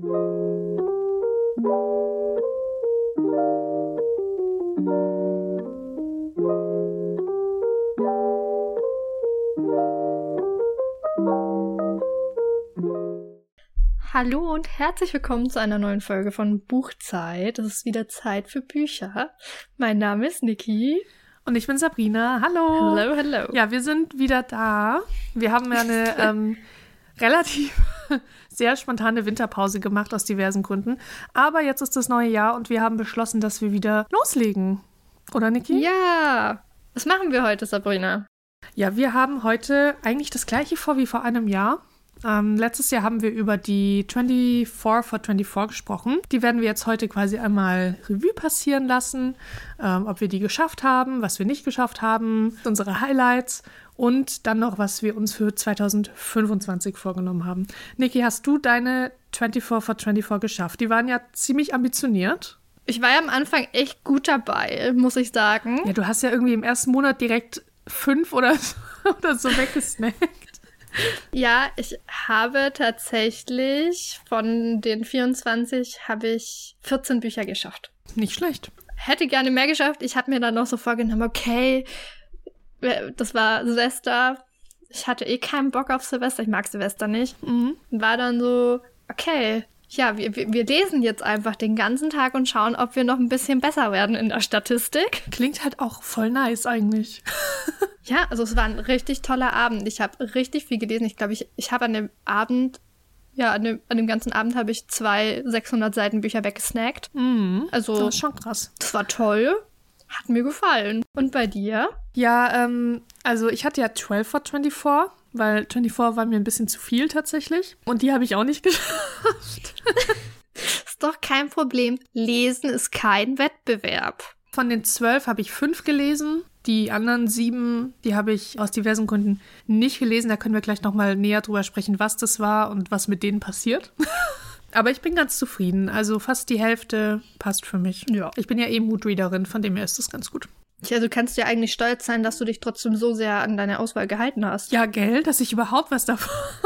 Hallo und herzlich willkommen zu einer neuen Folge von Buchzeit. Es ist wieder Zeit für Bücher. Mein Name ist Niki. Und ich bin Sabrina. Hallo. Hallo, hallo. Ja, wir sind wieder da. Wir haben ja eine relativ sehr spontane Winterpause gemacht aus diversen Gründen. Aber jetzt ist das neue Jahr und wir haben beschlossen, dass wir wieder loslegen. Oder, Niki? Ja. Was machen wir heute, Sabrina? Ja, wir haben heute eigentlich das gleiche vor wie vor einem Jahr. Letztes Jahr haben wir über die 24 for 24 gesprochen. Die werden wir jetzt heute quasi einmal Revue passieren lassen, ob wir die geschafft haben, was wir nicht geschafft haben, unsere Highlights und dann noch, was wir uns für 2025 vorgenommen haben. Niki, hast du deine 24 for 24 geschafft? Die waren ja ziemlich ambitioniert. Ich war ja am Anfang echt gut dabei, muss ich sagen. Ja, du hast ja irgendwie im ersten Monat direkt 5 oder so weggesnackt. Ja, ich habe tatsächlich von den 24 habe ich 14 Bücher geschafft. Nicht schlecht. Hätte gerne mehr geschafft. Ich habe mir dann noch so vorgenommen, okay, das war Silvester. Ich hatte eh keinen Bock auf Silvester. Ich mag Silvester nicht. Und war dann so, okay, ja, wir lesen jetzt einfach den ganzen Tag und schauen, ob wir noch ein bisschen besser werden in der Statistik. Klingt halt auch voll nice eigentlich. Ja, also es war ein richtig toller Abend. Ich habe richtig viel gelesen. Ich glaube, ich habe an dem Abend, ja, an dem ganzen Abend habe ich 2 600-Seiten-Bücher weggesnackt. Also, das ist schon krass. Das war toll. Hat mir gefallen. Und bei dir? Ja, also ich hatte ja 12 for 24, weil 24 war mir ein bisschen zu viel tatsächlich. Und die habe ich auch nicht geschafft. Ist doch kein Problem. Lesen ist kein Wettbewerb. Von den 12 habe ich 5 gelesen. Die anderen 7, die habe ich aus diversen Gründen nicht gelesen. Da können wir gleich nochmal näher drüber sprechen, was das war und was mit denen passiert. Aber ich bin ganz zufrieden. Also fast die Hälfte passt für mich. Ja. Ich bin ja eh Moodreaderin, von dem her ist das ganz gut. Ja, du kannst ja eigentlich stolz sein, dass du dich trotzdem so sehr an deine Auswahl gehalten hast. Ja, gell, dass ich überhaupt was davon...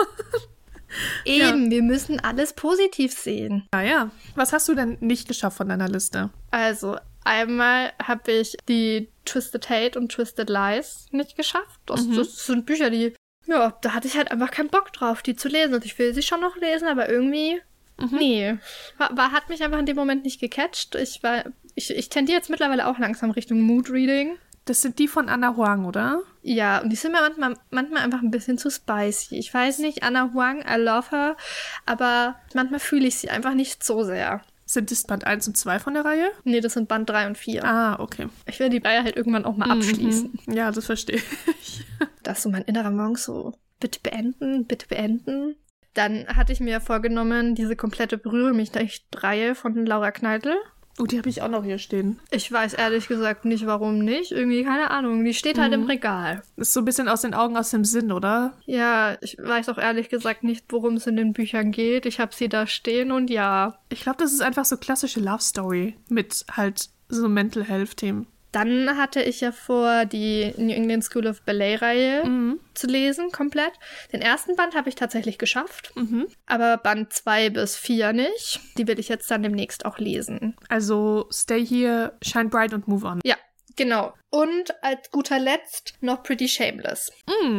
Eben, ja. Wir müssen alles positiv sehen. Ja. Was hast du denn nicht geschafft von deiner Liste? Also, einmal habe ich die Twisted Hate und Twisted Lies nicht geschafft. Das sind Bücher, die, ja, da hatte ich halt einfach keinen Bock drauf, die zu lesen. Und ich will sie schon noch lesen, aber irgendwie, nee. Hat mich einfach in dem Moment nicht gecatcht. Ich tendiere jetzt mittlerweile auch langsam Richtung Moodreading. Das sind die von Ana Huang, oder? Ja, und die sind mir manchmal einfach ein bisschen zu spicy. Ich weiß nicht, Ana Huang, I love her, aber manchmal fühle ich sie einfach nicht so sehr. Sind das Band 1 und 2 von der Reihe? Nee, das sind Band 3 und 4. Ah, okay. Ich will die Reihe halt irgendwann auch mal abschließen. Ja, das verstehe ich. Das ist so mein innerer Monk so, bitte beenden, bitte beenden. Dann hatte ich mir vorgenommen, diese komplette Berühre mich nicht Reihe von Laura Kneitel. Oh, die habe ich auch noch hier stehen. Ich weiß ehrlich gesagt nicht, warum nicht. Irgendwie, keine Ahnung. Die steht halt im Regal. Ist so ein bisschen aus den Augen, aus dem Sinn, oder? Ja, ich weiß auch ehrlich gesagt nicht, worum es in den Büchern geht. Ich habe sie da stehen und ja. Ich glaube, das ist einfach so klassische Love Story mit halt so Mental Health-Themen. Dann hatte ich ja vor, die New England School of Ballet-Reihe zu lesen, komplett. Den ersten Band habe ich tatsächlich geschafft, aber Band 2 bis 4 nicht. Die will ich jetzt dann demnächst auch lesen. Also Stay Here, Shine Bright und Move On. Ja, genau. Und als guter Letzt noch Pretty Shameless.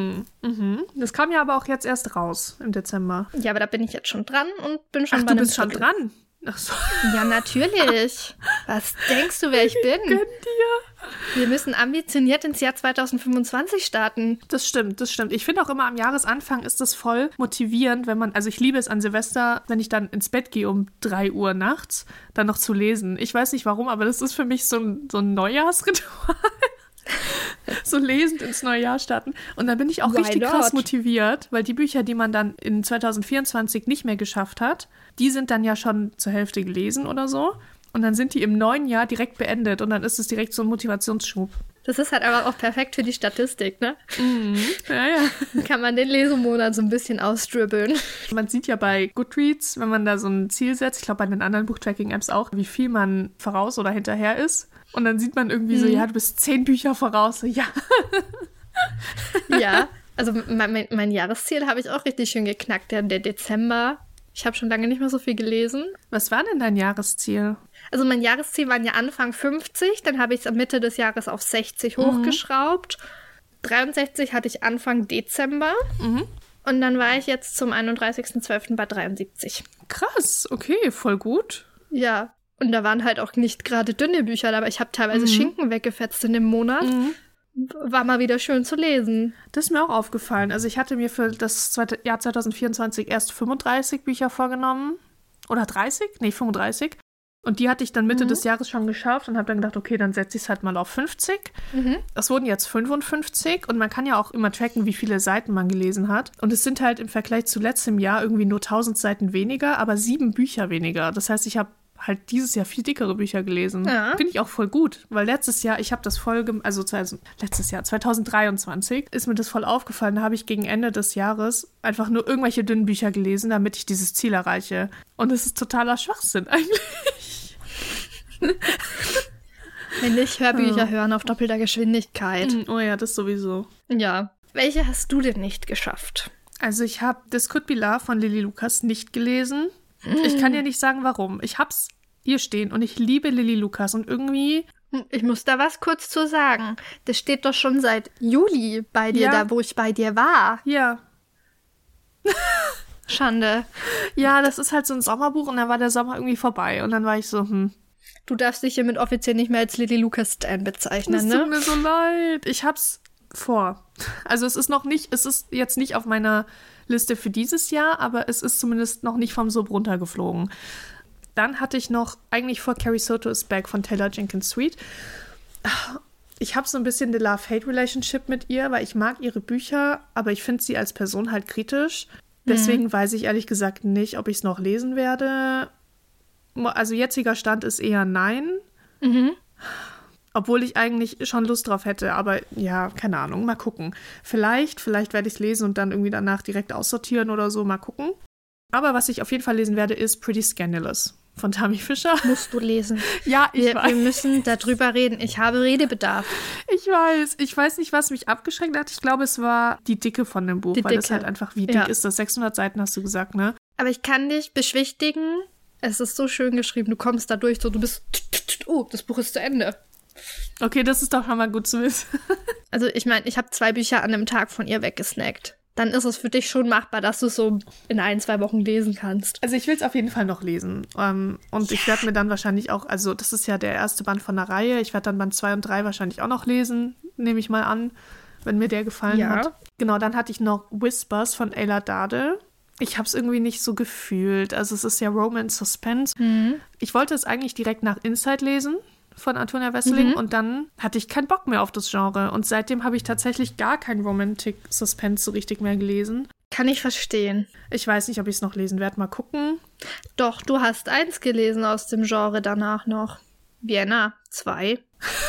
Das kam ja aber auch jetzt erst raus im Dezember. Ja, aber da bin ich jetzt schon dran und bin schon bei einem du bist Drittel. schon dran? Ach so. Ja, natürlich. Was denkst du, wer ich bin? Gönn dir. Wir müssen ambitioniert ins Jahr 2025 starten. Das stimmt. Ich finde auch immer am Jahresanfang ist das voll motivierend, wenn man, also ich liebe es an Silvester, wenn ich dann ins Bett gehe um 3 Uhr nachts, dann noch zu lesen. Ich weiß nicht warum, aber das ist für mich so ein Neujahrsritual. So lesend ins neue Jahr starten. Und dann bin ich auch richtig krass motiviert, weil die Bücher, die man dann in 2024 nicht mehr geschafft hat, die sind dann ja schon zur Hälfte gelesen oder so. Und dann sind die im neuen Jahr direkt beendet und dann ist es direkt so ein Motivationsschub. Das ist halt aber auch perfekt für die Statistik, ne? Ja. Kann man den Lesemonat so ein bisschen ausdribbeln. Man sieht ja bei Goodreads, wenn man da so ein Ziel setzt, ich glaube bei den anderen Buchtracking-Apps auch, wie viel man voraus oder hinterher ist. Und dann sieht man irgendwie so, ja, du bist 10 Bücher voraus. So, ja. Ja, also mein Jahresziel habe ich auch richtig schön geknackt. Der Dezember, Ich habe schon lange nicht mehr so viel gelesen. Was war denn dein Jahresziel? Also mein Jahresziel waren ja Anfang 50, dann habe ich es am Mitte des Jahres auf 60 hochgeschraubt. 63 hatte ich Anfang Dezember. Und dann war ich jetzt zum 31.12. bei 73. Krass, okay, voll gut. Ja, und da waren halt auch nicht gerade dünne Bücher dabei. Ich habe teilweise Schinken weggefetzt in dem Monat. War mal wieder schön zu lesen. Das ist mir auch aufgefallen. Also ich hatte mir für das Jahr 2024 erst 35 Bücher vorgenommen. Oder 30? Nee, 35. Und die hatte ich dann Mitte des Jahres schon geschafft und habe dann gedacht, okay, dann setze ich es halt mal auf 50. Es wurden jetzt 55 und man kann ja auch immer tracken, wie viele Seiten man gelesen hat. Und es sind halt im Vergleich zu letztem Jahr irgendwie nur 1000 Seiten weniger, aber 7 Bücher weniger. Das heißt, ich habe halt dieses Jahr viel dickere Bücher gelesen. Ja. Finde ich auch voll gut, weil letztes Jahr, ich habe das letztes Jahr, 2023, ist mir das voll aufgefallen. Da habe ich gegen Ende des Jahres einfach nur irgendwelche dünnen Bücher gelesen, damit ich dieses Ziel erreiche. Und es ist totaler Schwachsinn eigentlich. Wenn nicht, Hörbücher hören auf doppelter Geschwindigkeit. Oh ja, das sowieso. Ja. Welche hast du denn nicht geschafft? Also ich habe This Could Be Love von Lily Lucas nicht gelesen. Ich kann dir nicht sagen, warum. Ich hab's hier stehen und ich liebe Lily Lucas und irgendwie... Ich muss da was kurz zu sagen. Das steht doch schon seit Juli bei dir, da wo ich bei dir war. Ja. Schande. Ja, das ist halt so ein Sommerbuch und dann war der Sommer irgendwie vorbei und dann war ich so, Du darfst dich hiermit offiziell nicht mehr als Lily Lucas Stan bezeichnen, Es tut mir so leid. Ich hab's vor. Also es ist jetzt nicht auf meiner Liste für dieses Jahr, aber es ist zumindest noch nicht vom Sub runtergeflogen. Dann hatte ich noch eigentlich vor Carrie Soto is Back von Taylor Jenkins Reid. Ich habe so ein bisschen eine Love-Hate-Relationship mit ihr, weil ich mag ihre Bücher, aber ich finde sie als Person halt kritisch. Deswegen weiß ich ehrlich gesagt nicht, ob ich es noch lesen werde. Also jetziger Stand ist eher nein. Obwohl ich eigentlich schon Lust drauf hätte, aber ja, keine Ahnung, mal gucken. Vielleicht werde ich es lesen und dann irgendwie danach direkt aussortieren oder so, mal gucken. Aber was ich auf jeden Fall lesen werde, ist Pretty Scandalous von Tammy Fischer. Musst du lesen. Ja, ich weiß. Wir müssen darüber reden. Ich habe Redebedarf. Ich weiß nicht, was mich abgeschreckt hat. Ich glaube, es war die Dicke von dem Buch, weil das halt einfach, wie dick ist das? 600 Seiten hast du gesagt, ne? Aber ich kann dich beschwichtigen, es ist so schön geschrieben, du kommst da durch, so du bist, das Buch ist zu Ende. Okay, das ist doch schon mal gut zu wissen. Also ich meine, ich habe 2 Bücher an einem Tag von ihr weggesnackt. Dann ist es für dich schon machbar, dass du es so in 1-2 Wochen lesen kannst. Also ich will es auf jeden Fall noch lesen. Und ich werde mir dann wahrscheinlich auch, also das ist ja der erste Band von der Reihe, ich werde dann Band 2 und 3 wahrscheinlich auch noch lesen, nehme ich mal an, wenn mir der gefallen hat. Genau, dann hatte ich noch Whispers von Ayla Dade. Ich habe es irgendwie nicht so gefühlt. Also es ist ja Romance Suspense. Ich wollte es eigentlich direkt nach Inside lesen von Antonia Wesseling und dann hatte ich keinen Bock mehr auf das Genre. Und seitdem habe ich tatsächlich gar kein Romantic Suspense so richtig mehr gelesen. Kann ich verstehen. Ich weiß nicht, ob ich es noch lesen werde. Mal gucken. Doch, du hast 1 gelesen aus dem Genre danach noch. Vienna 2.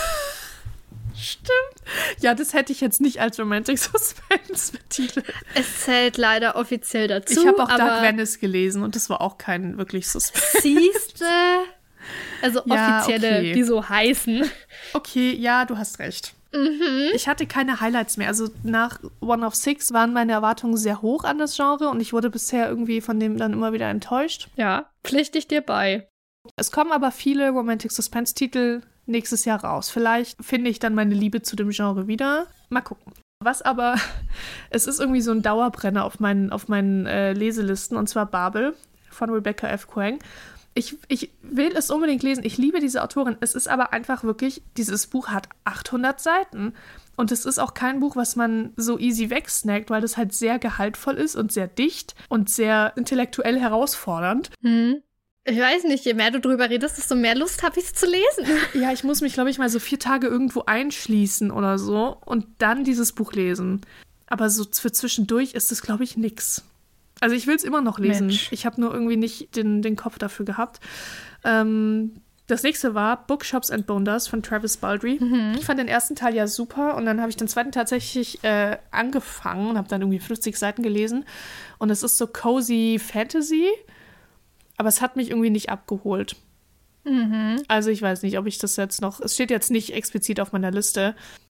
Stimmt. Ja, das hätte ich jetzt nicht als Romantic Suspense betitelt. Es zählt leider offiziell dazu. Ich habe auch Dark Venice gelesen und das war auch kein wirklich Suspense. Siehste? Also offizielle, okay. Die so heißen. Okay, ja, du hast recht. Ich hatte keine Highlights mehr. Also nach One of Six waren meine Erwartungen sehr hoch an das Genre und ich wurde bisher irgendwie von dem dann immer wieder enttäuscht. Ja, pflichte ich dir bei. Es kommen aber viele Romantic Suspense-Titel nächstes Jahr raus. Vielleicht finde ich dann meine Liebe zu dem Genre wieder. Mal gucken. Was aber, es ist irgendwie so ein Dauerbrenner auf meinen Leselisten, und zwar Babel von Rebecca F. Kuang. Ich will es unbedingt lesen. Ich liebe diese Autorin. Es ist aber einfach wirklich, dieses Buch hat 800 Seiten. Und es ist auch kein Buch, was man so easy wegsnackt, weil das halt sehr gehaltvoll ist und sehr dicht und sehr intellektuell herausfordernd. Ich weiß nicht, je mehr du drüber redest, desto mehr Lust habe ich es zu lesen. Ja, ich muss mich, glaube ich, mal so 4 Tage irgendwo einschließen oder so und dann dieses Buch lesen. Aber so für zwischendurch ist das, glaube ich, nix. Also ich will es immer noch lesen. Mensch. Ich habe nur irgendwie nicht den Kopf dafür gehabt. Das nächste war Bookshops and Bondas von Travis Baldry. Ich fand den ersten Teil ja super und dann habe ich den zweiten tatsächlich angefangen und habe dann irgendwie 50 Seiten gelesen. Und es ist so cozy Fantasy, aber es hat mich irgendwie nicht abgeholt. Also ich weiß nicht, ob ich das jetzt noch... Es steht jetzt nicht explizit auf meiner Liste,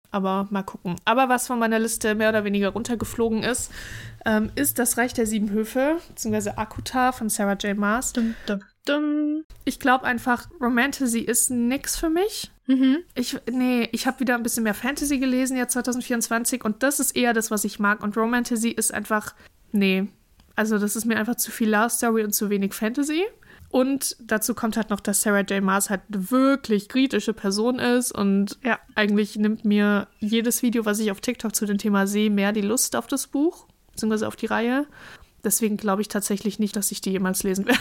Aber mal gucken. Aber was von meiner Liste mehr oder weniger runtergeflogen ist, ist Das Reich der 7 Höfe, beziehungsweise Akuta von Sarah J. Maas. Dum, dum, dum. Ich glaube einfach, Romantasy ist nix für mich. Ich habe wieder ein bisschen mehr Fantasy gelesen jetzt 2024 und das ist eher das, was ich mag. Und Romantasy ist einfach, also das ist mir einfach zu viel Love Story und zu wenig Fantasy. Und dazu kommt halt noch, dass Sarah J. Maas halt eine wirklich kritische Person ist und eigentlich nimmt mir jedes Video, was ich auf TikTok zu dem Thema sehe, mehr die Lust auf das Buch, beziehungsweise auf die Reihe. Deswegen glaube ich tatsächlich nicht, dass ich die jemals lesen werde.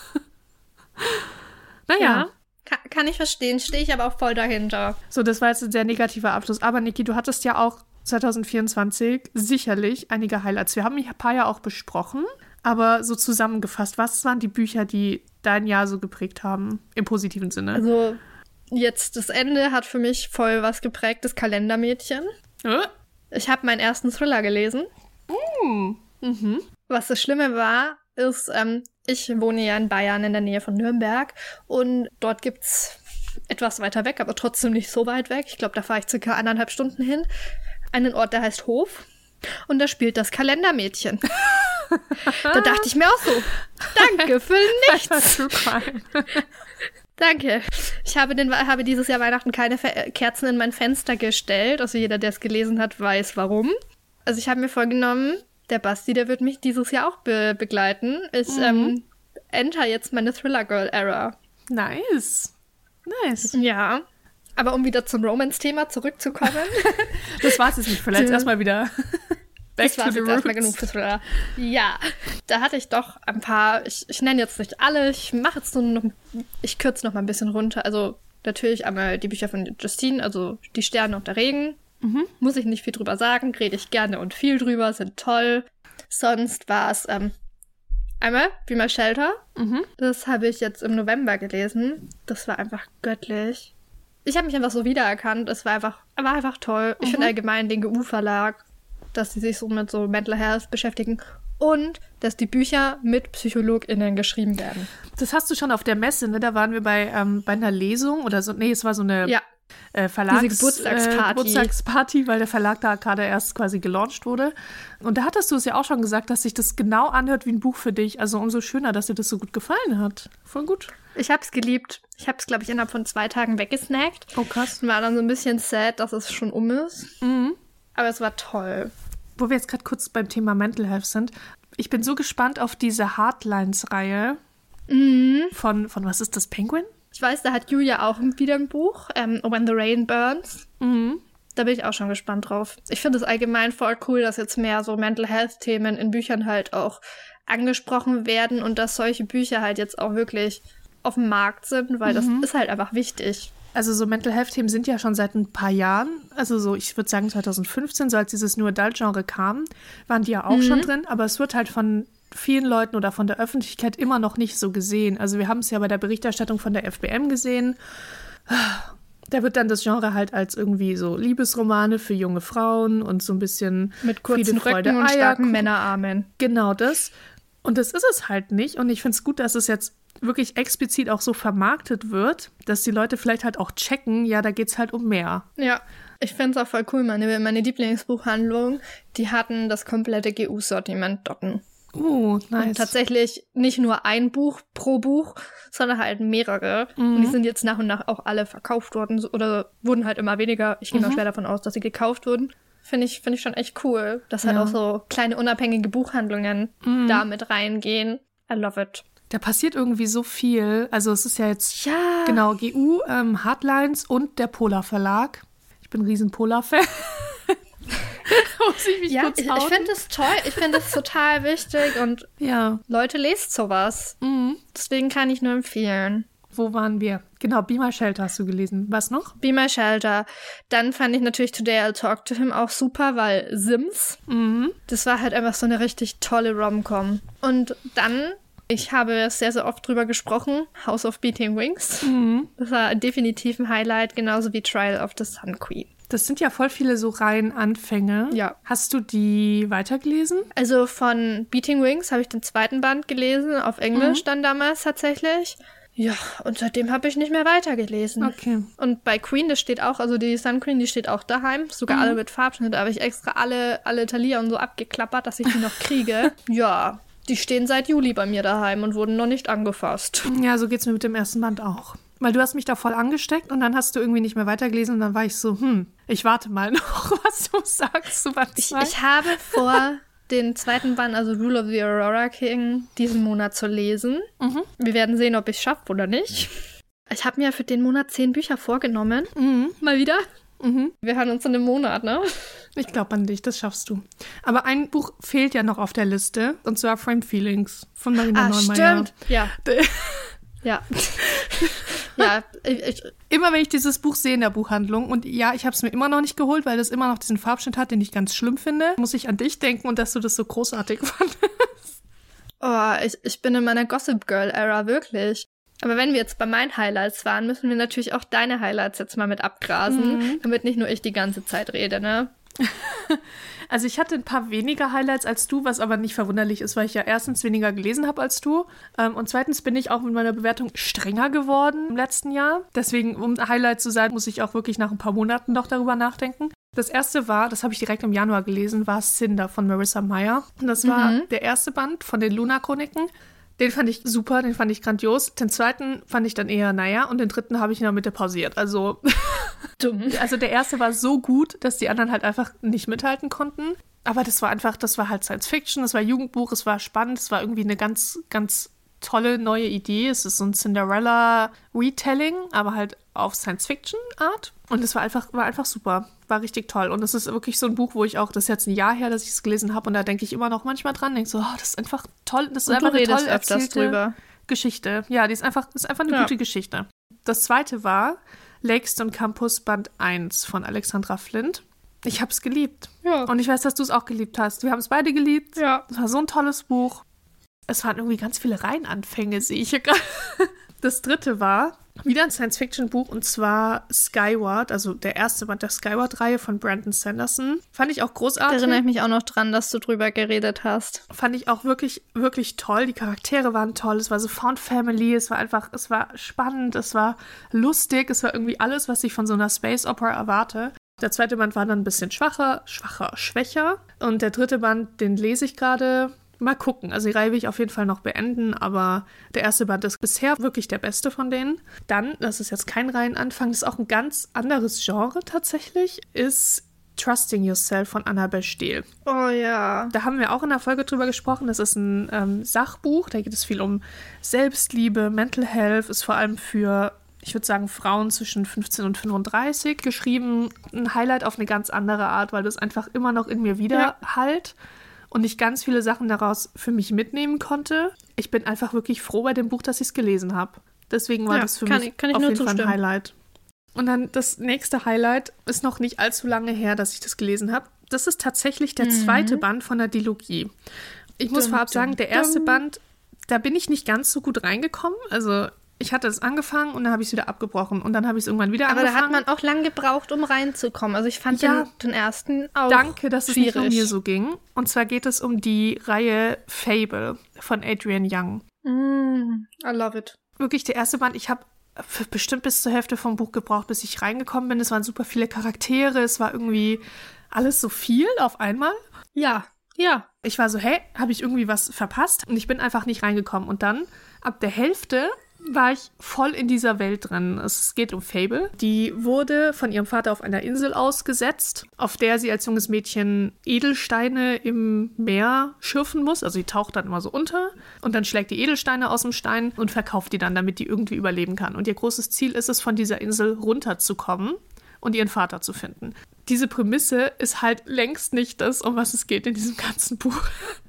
Naja. Kann ich verstehen, stehe ich aber auch voll dahinter. So, das war jetzt ein sehr negativer Abschluss. Aber Niki, du hattest ja auch 2024 sicherlich einige Highlights. Wir haben ein paar ja auch besprochen, aber so zusammengefasst, was waren die Bücher, die dein Jahr so geprägt haben, im positiven Sinne? Also jetzt das Ende hat für mich voll was geprägt, das Kalendermädchen. Ich habe meinen ersten Thriller gelesen. Was das Schlimme war, ist, ich wohne ja in Bayern in der Nähe von Nürnberg und dort gibt's etwas weiter weg, aber trotzdem nicht so weit weg. Ich glaube, da fahre ich circa 1,5 Stunden hin. Einen Ort, der heißt Hof und da spielt das Kalendermädchen. Da dachte ich mir auch so, danke für nichts. Danke. Ich habe dieses Jahr Weihnachten keine Kerzen in mein Fenster gestellt. Also jeder, der es gelesen hat, weiß warum. Also ich habe mir vorgenommen, der Basti, der wird mich dieses Jahr auch begleiten. Ich enter jetzt meine Thriller-Girl-Era. Nice. Ja. Aber um wieder zum Romance-Thema zurückzukommen. Das war's jetzt nicht. Vielleicht erstmal wieder back to the roots. Erstmal genug für Thriller. Ja, da hatte ich doch ein paar, ich nenne jetzt nicht alle, ich kürze noch mal ein bisschen runter. Also natürlich einmal die Bücher von Justine, also Die Sterne und der Regen. Muss ich nicht viel drüber sagen, rede ich gerne und viel drüber, sind toll. Sonst war es einmal Be My Shelter. Das habe ich jetzt im November gelesen. Das war einfach göttlich. Ich habe mich einfach so wiedererkannt. Es war einfach toll. Ich finde allgemein den GU-Verlag, dass sie sich so mit so Mental Health beschäftigen und dass die Bücher mit PsychologInnen geschrieben werden. Das hast du schon auf der Messe, ne? Da waren wir bei einer Lesung oder so. Nee, es war so eine Geburtstagsparty, weil der Verlag da gerade erst quasi gelauncht wurde. Und da hattest du es ja auch schon gesagt, dass sich das genau anhört wie ein Buch für dich. Also umso schöner, dass dir das so gut gefallen hat. Voll gut. Ich hab's geliebt. Ich hab's, glaube ich, innerhalb von 2 Tagen weggesnackt. Oh, krass. Und war dann so ein bisschen sad, dass es schon um ist. Aber es war toll. Wo wir jetzt gerade kurz beim Thema Mental Health sind. Ich bin so gespannt auf diese Hardlines-Reihe von was ist das, Penguin? Ich weiß, da hat Julia auch wieder ein Buch, When the Rain Burns. Da bin ich auch schon gespannt drauf. Ich finde es allgemein voll cool, dass jetzt mehr so Mental Health-Themen in Büchern halt auch angesprochen werden und dass solche Bücher halt jetzt auch wirklich auf dem Markt sind, weil das ist halt einfach wichtig. Also so Mental Health-Themen sind ja schon seit ein paar Jahren, also so, ich würde sagen 2015, so als dieses New Adult-Genre kam, waren die ja auch schon drin, aber es wird halt von vielen Leuten oder von der Öffentlichkeit immer noch nicht so gesehen. Also wir haben es ja bei der Berichterstattung von der FBM gesehen. Da wird dann das Genre halt als irgendwie so Liebesromane für junge Frauen und so ein bisschen mit kurzen Friede, Freude, Rücken und starken Männerarmen. Genau das. Und das ist es halt nicht. Und ich finde es gut, dass es jetzt wirklich explizit auch so vermarktet wird, dass die Leute vielleicht halt auch checken, ja, da geht's halt um mehr. Ja, ich finde es auch voll cool. Meine Lieblingsbuchhandlung, die hatten das komplette GU-Sortiment docken. Nice. Und tatsächlich nicht nur ein Buch pro Buch, sondern halt mehrere. Und die sind jetzt nach und nach auch alle verkauft worden oder wurden halt immer weniger. Ich gehe mal schwer davon aus, dass sie gekauft wurden. Finde ich schon echt cool, dass halt auch so kleine unabhängige Buchhandlungen da mit reingehen. I love it. Da passiert irgendwie so viel. Also es ist ja jetzt genau GU, Hardlines und der Polar Verlag. Ich bin ein riesen Polar-Fan. Muss ich mich kurz outen? Ich finde es toll. Ich finde es total wichtig und Leute, lest sowas. Deswegen kann ich nur empfehlen. Wo waren wir? Genau, Be My Shelter hast du gelesen. Was noch? Be My Shelter. Dann fand ich natürlich Today I'll Talk to Him auch super, weil Sims. Das war halt einfach so eine richtig tolle Rom-Com. Und dann, ich habe sehr, sehr oft drüber gesprochen, House of Beating Wings. Das war definitiv ein Highlight, genauso wie Trial of the Sun Queen. Das sind ja voll viele so Reihenanfänge. Ja. Hast du die weitergelesen? Also von Beating Wings habe ich den 2. Band gelesen, auf Englisch dann damals tatsächlich. Ja, und seitdem habe ich nicht mehr weitergelesen. Okay. Und bei Queen, das steht auch, also die Sun Queen, die steht auch daheim. Sogar alle mit Farbschnitt. Da habe ich extra alle Thalia und so abgeklappert, dass ich die noch kriege. Ja, die stehen seit Juli bei mir daheim und wurden noch nicht angefasst. Ja, so geht's mir mit dem ersten Band auch. Weil du hast mich da voll angesteckt und dann hast du irgendwie nicht mehr weitergelesen und dann war ich so, ich warte mal noch, was du sagst zu Band 2. Ich habe vor, den zweiten Band, also Rule of the Aurora King, diesen Monat zu lesen. Wir werden sehen, ob ich es schaffe oder nicht. Ich habe mir für den Monat 10 Bücher vorgenommen. Mal wieder. Wir hören uns in einem Monat, ne? Ich glaube an dich, das schaffst du. Aber ein Buch fehlt ja noch auf der Liste, und zwar Framed Feelings von Marina Neumeier. Stimmt, ja. Ja. Ja, immer wenn ich dieses Buch sehe in der Buchhandlung, und ja, ich habe es mir immer noch nicht geholt, weil das immer noch diesen Farbschnitt hat, den ich ganz schlimm finde, muss ich an dich denken und dass du das so großartig fandest. Oh, ich bin in meiner Gossip Girl-Ära, wirklich. Aber wenn wir jetzt bei meinen Highlights waren, müssen wir natürlich auch deine Highlights jetzt mal mit abgrasen, damit nicht nur ich die ganze Zeit rede, ne? Also ich hatte ein paar weniger Highlights als du, was aber nicht verwunderlich ist, weil ich ja erstens weniger gelesen habe als du und zweitens bin ich auch mit meiner Bewertung strenger geworden im letzten Jahr. Deswegen, um Highlight zu sein, muss ich auch wirklich nach ein paar Monaten doch darüber nachdenken. Das erste war, das habe ich direkt im Januar gelesen, war Cinder von Marissa Meyer. Und das war der erste Band von den Luna-Chroniken. Den fand ich super, den fand ich grandios. Den zweiten fand ich dann eher, und den dritten habe ich in der Mitte pausiert. Also, also der erste war so gut, dass die anderen halt einfach nicht mithalten konnten. Aber das war halt Science Fiction, das war Jugendbuch, es war spannend, es war irgendwie eine ganz, ganz tolle neue Idee. Es ist so ein Cinderella-Retelling, aber halt auf Science-Fiction-Art. Und es war einfach super. War richtig toll. Und es ist wirklich so ein Buch, wo ich auch, das ist jetzt ein Jahr her, dass ich es gelesen habe, und da denke ich immer noch manchmal dran, denke so, das ist einfach toll, das ist einfach eine toll erzählte Geschichte. Ja, die ist einfach eine gute Geschichte. Das zweite war Lakestone Campus Band 1 von Alexandra Flint. Ich habe es geliebt. Ja. Und ich weiß, dass du es auch geliebt hast. Wir haben es beide geliebt. Ja. Es war so ein tolles Buch. Es waren irgendwie ganz viele Reihenanfänge, sehe ich hier gerade. Das dritte war wieder ein Science-Fiction-Buch, und zwar Skyward, also der erste Band der Skyward-Reihe von Brandon Sanderson. Fand ich auch großartig. Da erinnere ich mich auch noch dran, dass du drüber geredet hast. Fand ich auch wirklich, wirklich toll. Die Charaktere waren toll. Es war so Found Family. Es war spannend. Es war lustig. Es war irgendwie alles, was ich von so einer Space-Opera erwarte. Der zweite Band war dann ein bisschen schwächer. Und der dritte Band, den lese ich gerade. Mal gucken. Also die Reihe will ich auf jeden Fall noch beenden, aber der erste Band ist bisher wirklich der beste von denen. Dann, das ist jetzt kein Reihenanfang, das ist auch ein ganz anderes Genre tatsächlich, ist Trusting Yourself von Annabel Steele. Oh ja. Da haben wir auch in der Folge drüber gesprochen. Das ist ein Sachbuch, da geht es viel um Selbstliebe, Mental Health, ist vor allem für, ich würde sagen, Frauen zwischen 15 und 35 geschrieben. Ein Highlight auf eine ganz andere Art, weil das einfach immer noch in mir widerhallt. Und ich ganz viele Sachen daraus für mich mitnehmen konnte. Ich bin einfach wirklich froh bei dem Buch, dass ich es gelesen habe. Deswegen war das für mich auf jeden Fall ein Highlight. Und dann das nächste Highlight ist noch nicht allzu lange her, dass ich das gelesen habe. Das ist tatsächlich der zweite Band von der Dilogie. Ich muss vorab sagen, der erste Band, da bin ich nicht ganz so gut reingekommen. Also ich hatte es angefangen und dann habe ich es wieder abgebrochen. Und dann habe ich es irgendwann wieder angefangen. Aber da hat man auch lang gebraucht, um reinzukommen. Also ich fand den ersten auch Danke, dass es nicht um mir so ging. Und zwar geht es um die Reihe Fable von Adrienne Young. I love it. Wirklich, der erste Band, ich habe bestimmt bis zur Hälfte vom Buch gebraucht, bis ich reingekommen bin. Es waren super viele Charaktere, es war irgendwie alles so viel auf einmal. Ja. Ich war so, habe ich irgendwie was verpasst? Und ich bin einfach nicht reingekommen. Und dann, ab der Hälfte, war ich voll in dieser Welt drin. Es geht um Fable. Die wurde von ihrem Vater auf einer Insel ausgesetzt, auf der sie als junges Mädchen Edelsteine im Meer schürfen muss. Also sie taucht dann immer so unter und dann schlägt die Edelsteine aus dem Stein und verkauft die dann, damit die irgendwie überleben kann. Und ihr großes Ziel ist es, von dieser Insel runterzukommen und ihren Vater zu finden. Diese Prämisse ist halt längst nicht das, um was es geht in diesem ganzen Buch.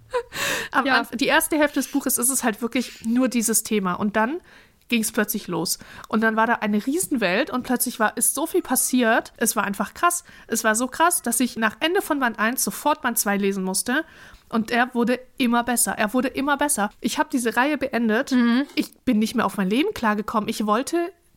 Die erste Hälfte des Buches ist es halt wirklich nur dieses Thema. Und dann ging es plötzlich los. Und dann war da eine Riesenwelt und plötzlich ist so viel passiert. Es war einfach krass. Es war so krass, dass ich nach Ende von Band 1 sofort Band 2 lesen musste. Und er wurde immer besser. Ich habe diese Reihe beendet. Ich bin nicht mehr auf mein Leben klargekommen. Ich wollte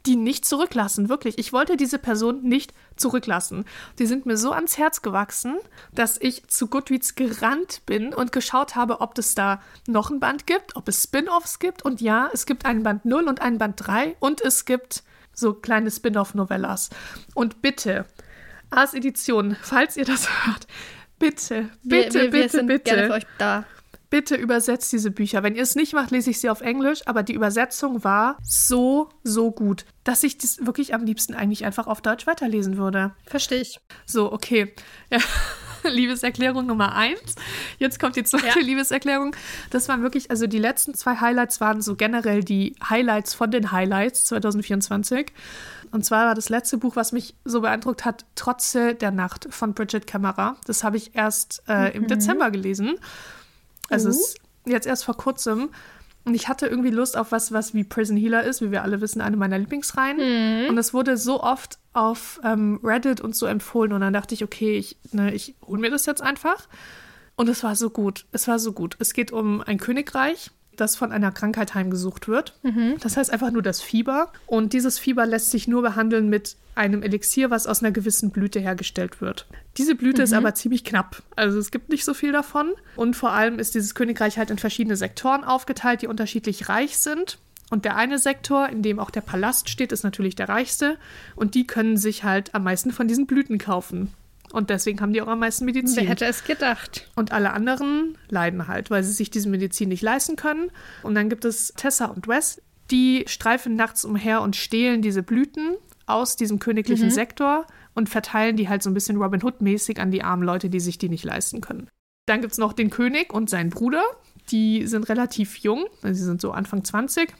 die nicht zurücklassen, wirklich. Ich wollte diese Person nicht zurücklassen. Die sind mir so ans Herz gewachsen, dass ich zu Goodreads gerannt bin und geschaut habe, ob es da noch ein Band gibt, ob es Spin-offs gibt. Und ja, es gibt einen Band 0 und einen Band 3 und es gibt so kleine Spin-off-Novellas. Und bitte, Ars Edition, falls ihr das hört, bitte, wir sind bitte. gerne für euch da. Bitte übersetzt diese Bücher. Wenn ihr es nicht macht, lese ich sie auf Englisch, aber die Übersetzung war so, so gut, dass ich das wirklich am liebsten eigentlich einfach auf Deutsch weiterlesen würde. Verstehe ich. So, okay. Ja. Liebeserklärung Nummer 1. Jetzt kommt die zweite Liebeserklärung. Das waren wirklich, also die letzten 2 Highlights waren so generell die Highlights von den Highlights 2024. Und zwar war das letzte Buch, was mich so beeindruckt hat, Trotze der Nacht von Bridget Kammerer. Das habe ich erst im Dezember gelesen. Also es ist jetzt erst vor kurzem. Und ich hatte irgendwie Lust auf was wie Prison Healer ist, wie wir alle wissen, eine meiner Lieblingsreihen. Und es wurde so oft auf Reddit und so empfohlen. Und dann dachte ich, okay, ich hole mir das jetzt einfach. Und es war so gut. Es war so gut. Es geht um ein Königreich, das von einer Krankheit heimgesucht wird. Das heißt einfach nur das Fieber. Und dieses Fieber lässt sich nur behandeln mit einem Elixier, was aus einer gewissen Blüte hergestellt wird. Diese Blüte ist aber ziemlich knapp. Also es gibt nicht so viel davon. Und vor allem ist dieses Königreich halt in verschiedene Sektoren aufgeteilt, die unterschiedlich reich sind. Und der eine Sektor, in dem auch der Palast steht, ist natürlich der reichste. Und die können sich halt am meisten von diesen Blüten kaufen. Und deswegen haben die auch am meisten Medizin. Wer hätte es gedacht? Und alle anderen leiden halt, weil sie sich diese Medizin nicht leisten können. Und dann gibt es Tessa und Wes, die streifen nachts umher und stehlen diese Blüten aus diesem königlichen Sektor und verteilen die halt so ein bisschen Robin Hood-mäßig an die armen Leute, die sich die nicht leisten können. Dann gibt es noch den König und seinen Bruder. Die sind relativ jung, also sie sind so Anfang 20.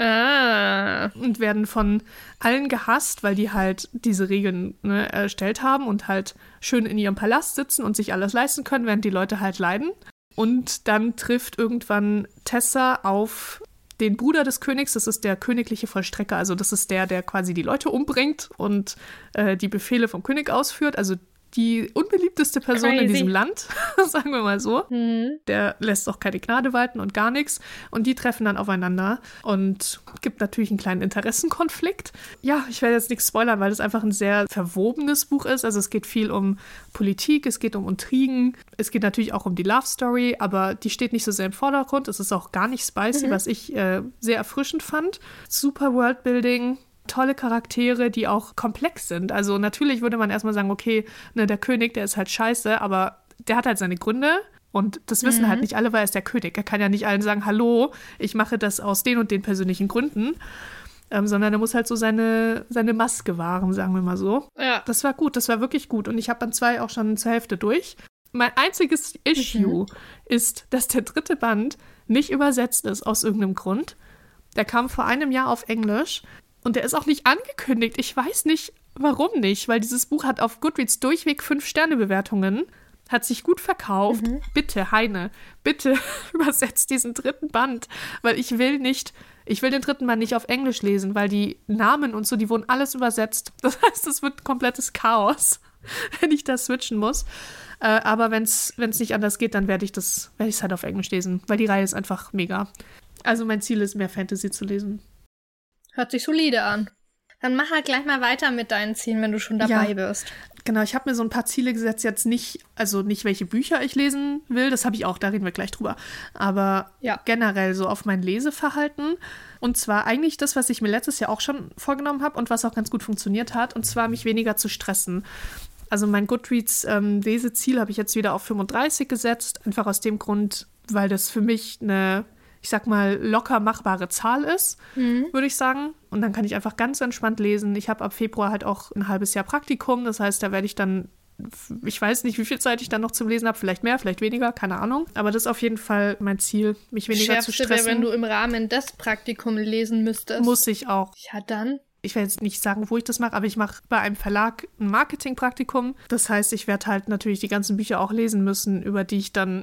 Und werden von allen gehasst, weil die halt diese Regeln erstellt haben und halt schön in ihrem Palast sitzen und sich alles leisten können, während die Leute halt leiden. Und dann trifft irgendwann Tessa auf den Bruder des Königs, das ist der königliche Vollstrecker, also das ist der quasi die Leute umbringt und die Befehle vom König ausführt, also die unbeliebteste Person in diesem Land, sagen wir mal so. Der lässt auch keine Gnade walten und gar nichts. Und die treffen dann aufeinander und gibt natürlich einen kleinen Interessenkonflikt. Ja, ich werde jetzt nichts spoilern, weil das einfach ein sehr verwobenes Buch ist. Also es geht viel um Politik, es geht um Intrigen, es geht natürlich auch um die Love Story, aber die steht nicht so sehr im Vordergrund. Es ist auch gar nicht spicy, was ich sehr erfrischend fand. Super Worldbuilding. Tolle Charaktere, die auch komplex sind. Also natürlich würde man erstmal sagen, okay, der König, der ist halt scheiße, aber der hat halt seine Gründe und das wissen halt nicht alle, weil er ist der König. Er kann ja nicht allen sagen, hallo, ich mache das aus den und den persönlichen Gründen, sondern er muss halt so seine Maske wahren, sagen wir mal so. Ja. Das war gut, das war wirklich gut und ich habe Band 2 auch schon zur Hälfte durch. Mein einziges Issue ist, dass der 3. Band nicht übersetzt ist aus irgendeinem Grund. Der kam vor einem Jahr auf Englisch. Und der ist auch nicht angekündigt. Ich weiß nicht, warum nicht, weil dieses Buch hat auf Goodreads durchweg 5-Sterne-Bewertungen, hat sich gut verkauft. Bitte, Heine, bitte übersetzt diesen 3. Band, weil ich will den 3. Band nicht auf Englisch lesen, weil die Namen und so, die wurden alles übersetzt. Das heißt, es wird ein komplettes Chaos, wenn ich das switchen muss. Aber wenn es nicht anders geht, dann werde ich es halt auf Englisch lesen, weil die Reihe ist einfach mega. Also mein Ziel ist, mehr Fantasy zu lesen. Hört sich solide an. Dann mach halt gleich mal weiter mit deinen Zielen, wenn du schon dabei bist. Genau, ich habe mir so ein paar Ziele gesetzt, jetzt nicht welche Bücher ich lesen will, das habe ich auch, da reden wir gleich drüber, aber generell so auf mein Leseverhalten. Und zwar eigentlich das, was ich mir letztes Jahr auch schon vorgenommen habe und was auch ganz gut funktioniert hat, und zwar mich weniger zu stressen. Also mein Goodreads-Leseziel habe ich jetzt wieder auf 35 gesetzt, einfach aus dem Grund, weil das für mich eine, ich sag mal, locker machbare Zahl ist, würde ich sagen. Und dann kann ich einfach ganz entspannt lesen. Ich habe ab Februar halt auch ein halbes Jahr Praktikum. Das heißt, da werde ich dann, ich weiß nicht, wie viel Zeit ich dann noch zum Lesen habe. Vielleicht mehr, vielleicht weniger, keine Ahnung. Aber das ist auf jeden Fall mein Ziel, mich weniger zu stressen. Wäre, wenn du im Rahmen des Praktikums lesen müsstest. Muss ich auch. Ja, dann. Ich werde jetzt nicht sagen, wo ich das mache, aber ich mache bei einem Verlag ein Marketingpraktikum. Das heißt, ich werde halt natürlich die ganzen Bücher auch lesen müssen, über die ich dann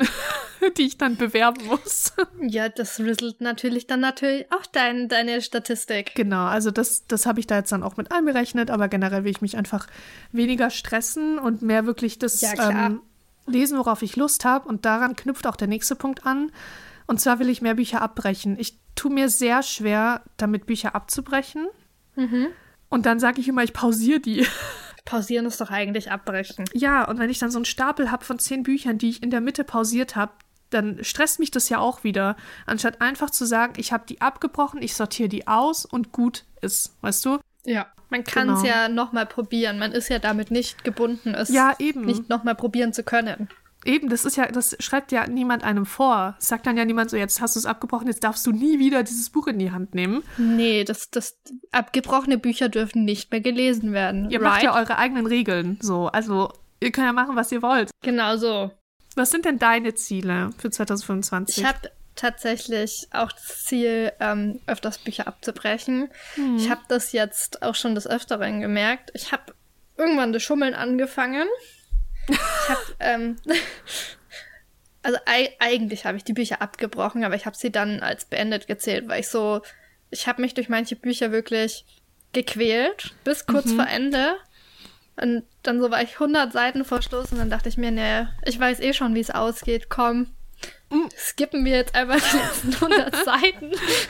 bewerben muss. Ja, das rüsselt natürlich auch deine Statistik. Genau, also das habe ich da jetzt dann auch mit einberechnet, aber generell will ich mich einfach weniger stressen und mehr wirklich das lesen, worauf ich Lust habe. Und daran knüpft auch der nächste Punkt an. Und zwar will ich mehr Bücher abbrechen. Ich tue mir sehr schwer, damit Bücher abzubrechen. Und dann sage ich immer, ich pausiere die. Pausieren ist doch eigentlich abbrechen. Ja, und wenn ich dann so einen Stapel habe von 10 Büchern, die ich in der Mitte pausiert habe, dann stresst mich das ja auch wieder. Anstatt einfach zu sagen, ich habe die abgebrochen, ich sortiere die aus und gut ist, weißt du? Ja. Man kann es ja nochmal probieren. Man ist ja damit nicht gebunden, es nicht nochmal probieren zu können. Eben, das schreibt ja niemand einem vor. Es sagt dann ja niemand so, jetzt hast du es abgebrochen, jetzt darfst du nie wieder dieses Buch in die Hand nehmen. Nee, das abgebrochene Bücher dürfen nicht mehr gelesen werden. Ihr macht ja eure eigenen Regeln, so. Also, ihr könnt ja machen, was ihr wollt. Genau so. Was sind denn deine Ziele für 2025? Ich habe tatsächlich auch das Ziel, öfters Bücher abzubrechen. Ich habe das jetzt auch schon des Öfteren gemerkt. Ich habe irgendwann das Schummeln angefangen. Ich habe, also eigentlich habe ich die Bücher abgebrochen, aber ich habe sie dann als beendet gezählt, weil ich habe mich durch manche Bücher wirklich gequält, bis kurz vor Ende. Und dann so war ich 100 Seiten vor Schluss und dann dachte ich mir, nee, ich weiß eh schon, wie es ausgeht, komm, skippen wir jetzt einfach die letzten 100 Seiten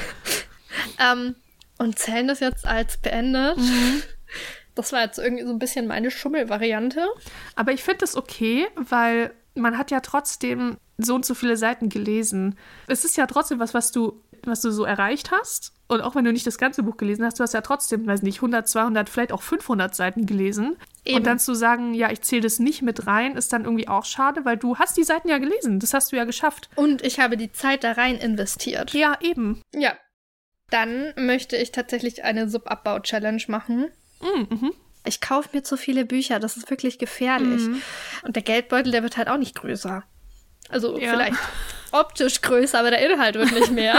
und zählen das jetzt als beendet. Das war jetzt irgendwie so ein bisschen meine Schummelvariante. Aber ich finde das okay, weil man hat ja trotzdem so und so viele Seiten gelesen. Es ist ja trotzdem was du so erreicht hast. Und auch wenn du nicht das ganze Buch gelesen hast, du hast ja trotzdem, weiß nicht, 100, 200, vielleicht auch 500 Seiten gelesen. Eben. Und dann zu sagen, ja, ich zähle das nicht mit rein, ist dann irgendwie auch schade, weil du hast die Seiten ja gelesen. Das hast du ja geschafft. Und ich habe die Zeit da rein investiert. Ja, eben. Ja. Dann möchte ich tatsächlich eine Subabbau-Challenge machen. Ich kaufe mir zu viele Bücher, das ist wirklich gefährlich. Und der Geldbeutel, der wird halt auch nicht größer. Also vielleicht optisch größer, aber der Inhalt wird nicht mehr.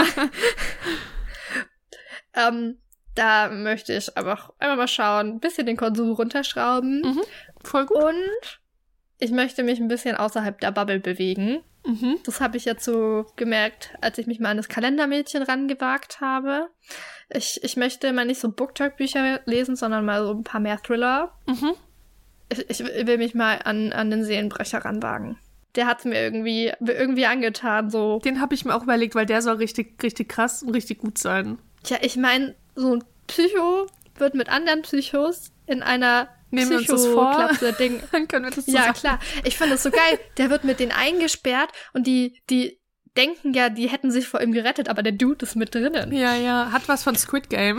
Da möchte ich einfach mal schauen, ein bisschen den Konsum runterschrauben. Voll gut. Und ich möchte mich ein bisschen außerhalb der Bubble bewegen. Das habe ich jetzt so gemerkt, als ich mich mal an das Kalendermädchen rangewagt habe. Ich möchte mal nicht so Booktalk-Bücher lesen, sondern mal so ein paar mehr Thriller. Ich will mich mal an den Seelenbrecher ranwagen. Der hat es mir irgendwie angetan. So. Den habe ich mir auch überlegt, weil der soll richtig, richtig krass und richtig gut sein. Tja, ich meine, so ein Psycho wird mit anderen Psychos in einer Psycho-Klapse-Ding. Dann können wir das zusammen. Ja, klar. Ich finde das so geil. Der wird mit denen eingesperrt und die denken ja, die hätten sich vor ihm gerettet, aber der Dude ist mit drinnen. Ja. Hat was von Squid Game.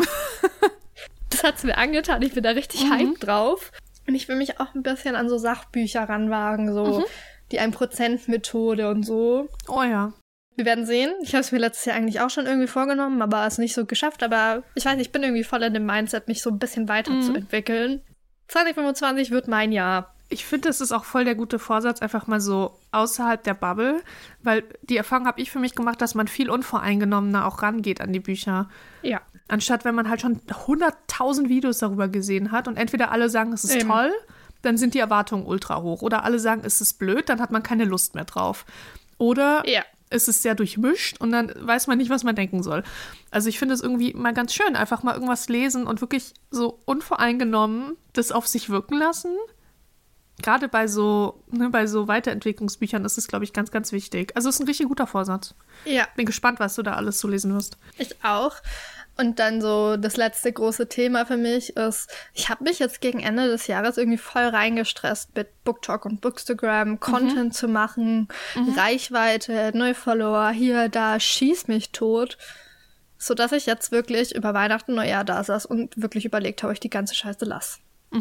Das hat's mir angetan. Ich bin da richtig hyped drauf. Und ich will mich auch ein bisschen an so Sachbücher ranwagen, so die 1%-Methode und so. Oh ja. Wir werden sehen. Ich habe es mir letztes Jahr eigentlich auch schon irgendwie vorgenommen, aber es nicht so geschafft. Aber ich weiß nicht, ich bin irgendwie voll in dem Mindset, mich so ein bisschen weiterzuentwickeln. 2025 wird mein Jahr. Ich finde, das ist auch voll der gute Vorsatz, einfach mal so außerhalb der Bubble, weil die Erfahrung habe ich für mich gemacht, dass man viel unvoreingenommener auch rangeht an die Bücher. Ja. Anstatt, wenn man halt schon 100.000 Videos darüber gesehen hat und entweder alle sagen, es ist toll, dann sind die Erwartungen ultra hoch. Oder alle sagen, es ist blöd, dann hat man keine Lust mehr drauf. Oder es ist sehr durchmischt und dann weiß man nicht, was man denken soll. Also ich finde es irgendwie mal ganz schön, einfach mal irgendwas lesen und wirklich so unvoreingenommen das auf sich wirken lassen. Gerade bei so Weiterentwicklungsbüchern ist es, glaube ich, ganz, ganz wichtig. Also es ist ein richtig guter Vorsatz. Ja. Bin gespannt, was du da alles so lesen wirst. Ich auch. Und dann so das letzte große Thema für mich ist, ich habe mich jetzt gegen Ende des Jahres irgendwie voll reingestresst mit BookTok und Bookstagram, Content zu machen, Reichweite, neue Follower, hier, da, schieß mich tot. Sodass ich jetzt wirklich über Weihnachten, Neujahr da saß und wirklich überlegt habe, ob ich die ganze Scheiße lasse.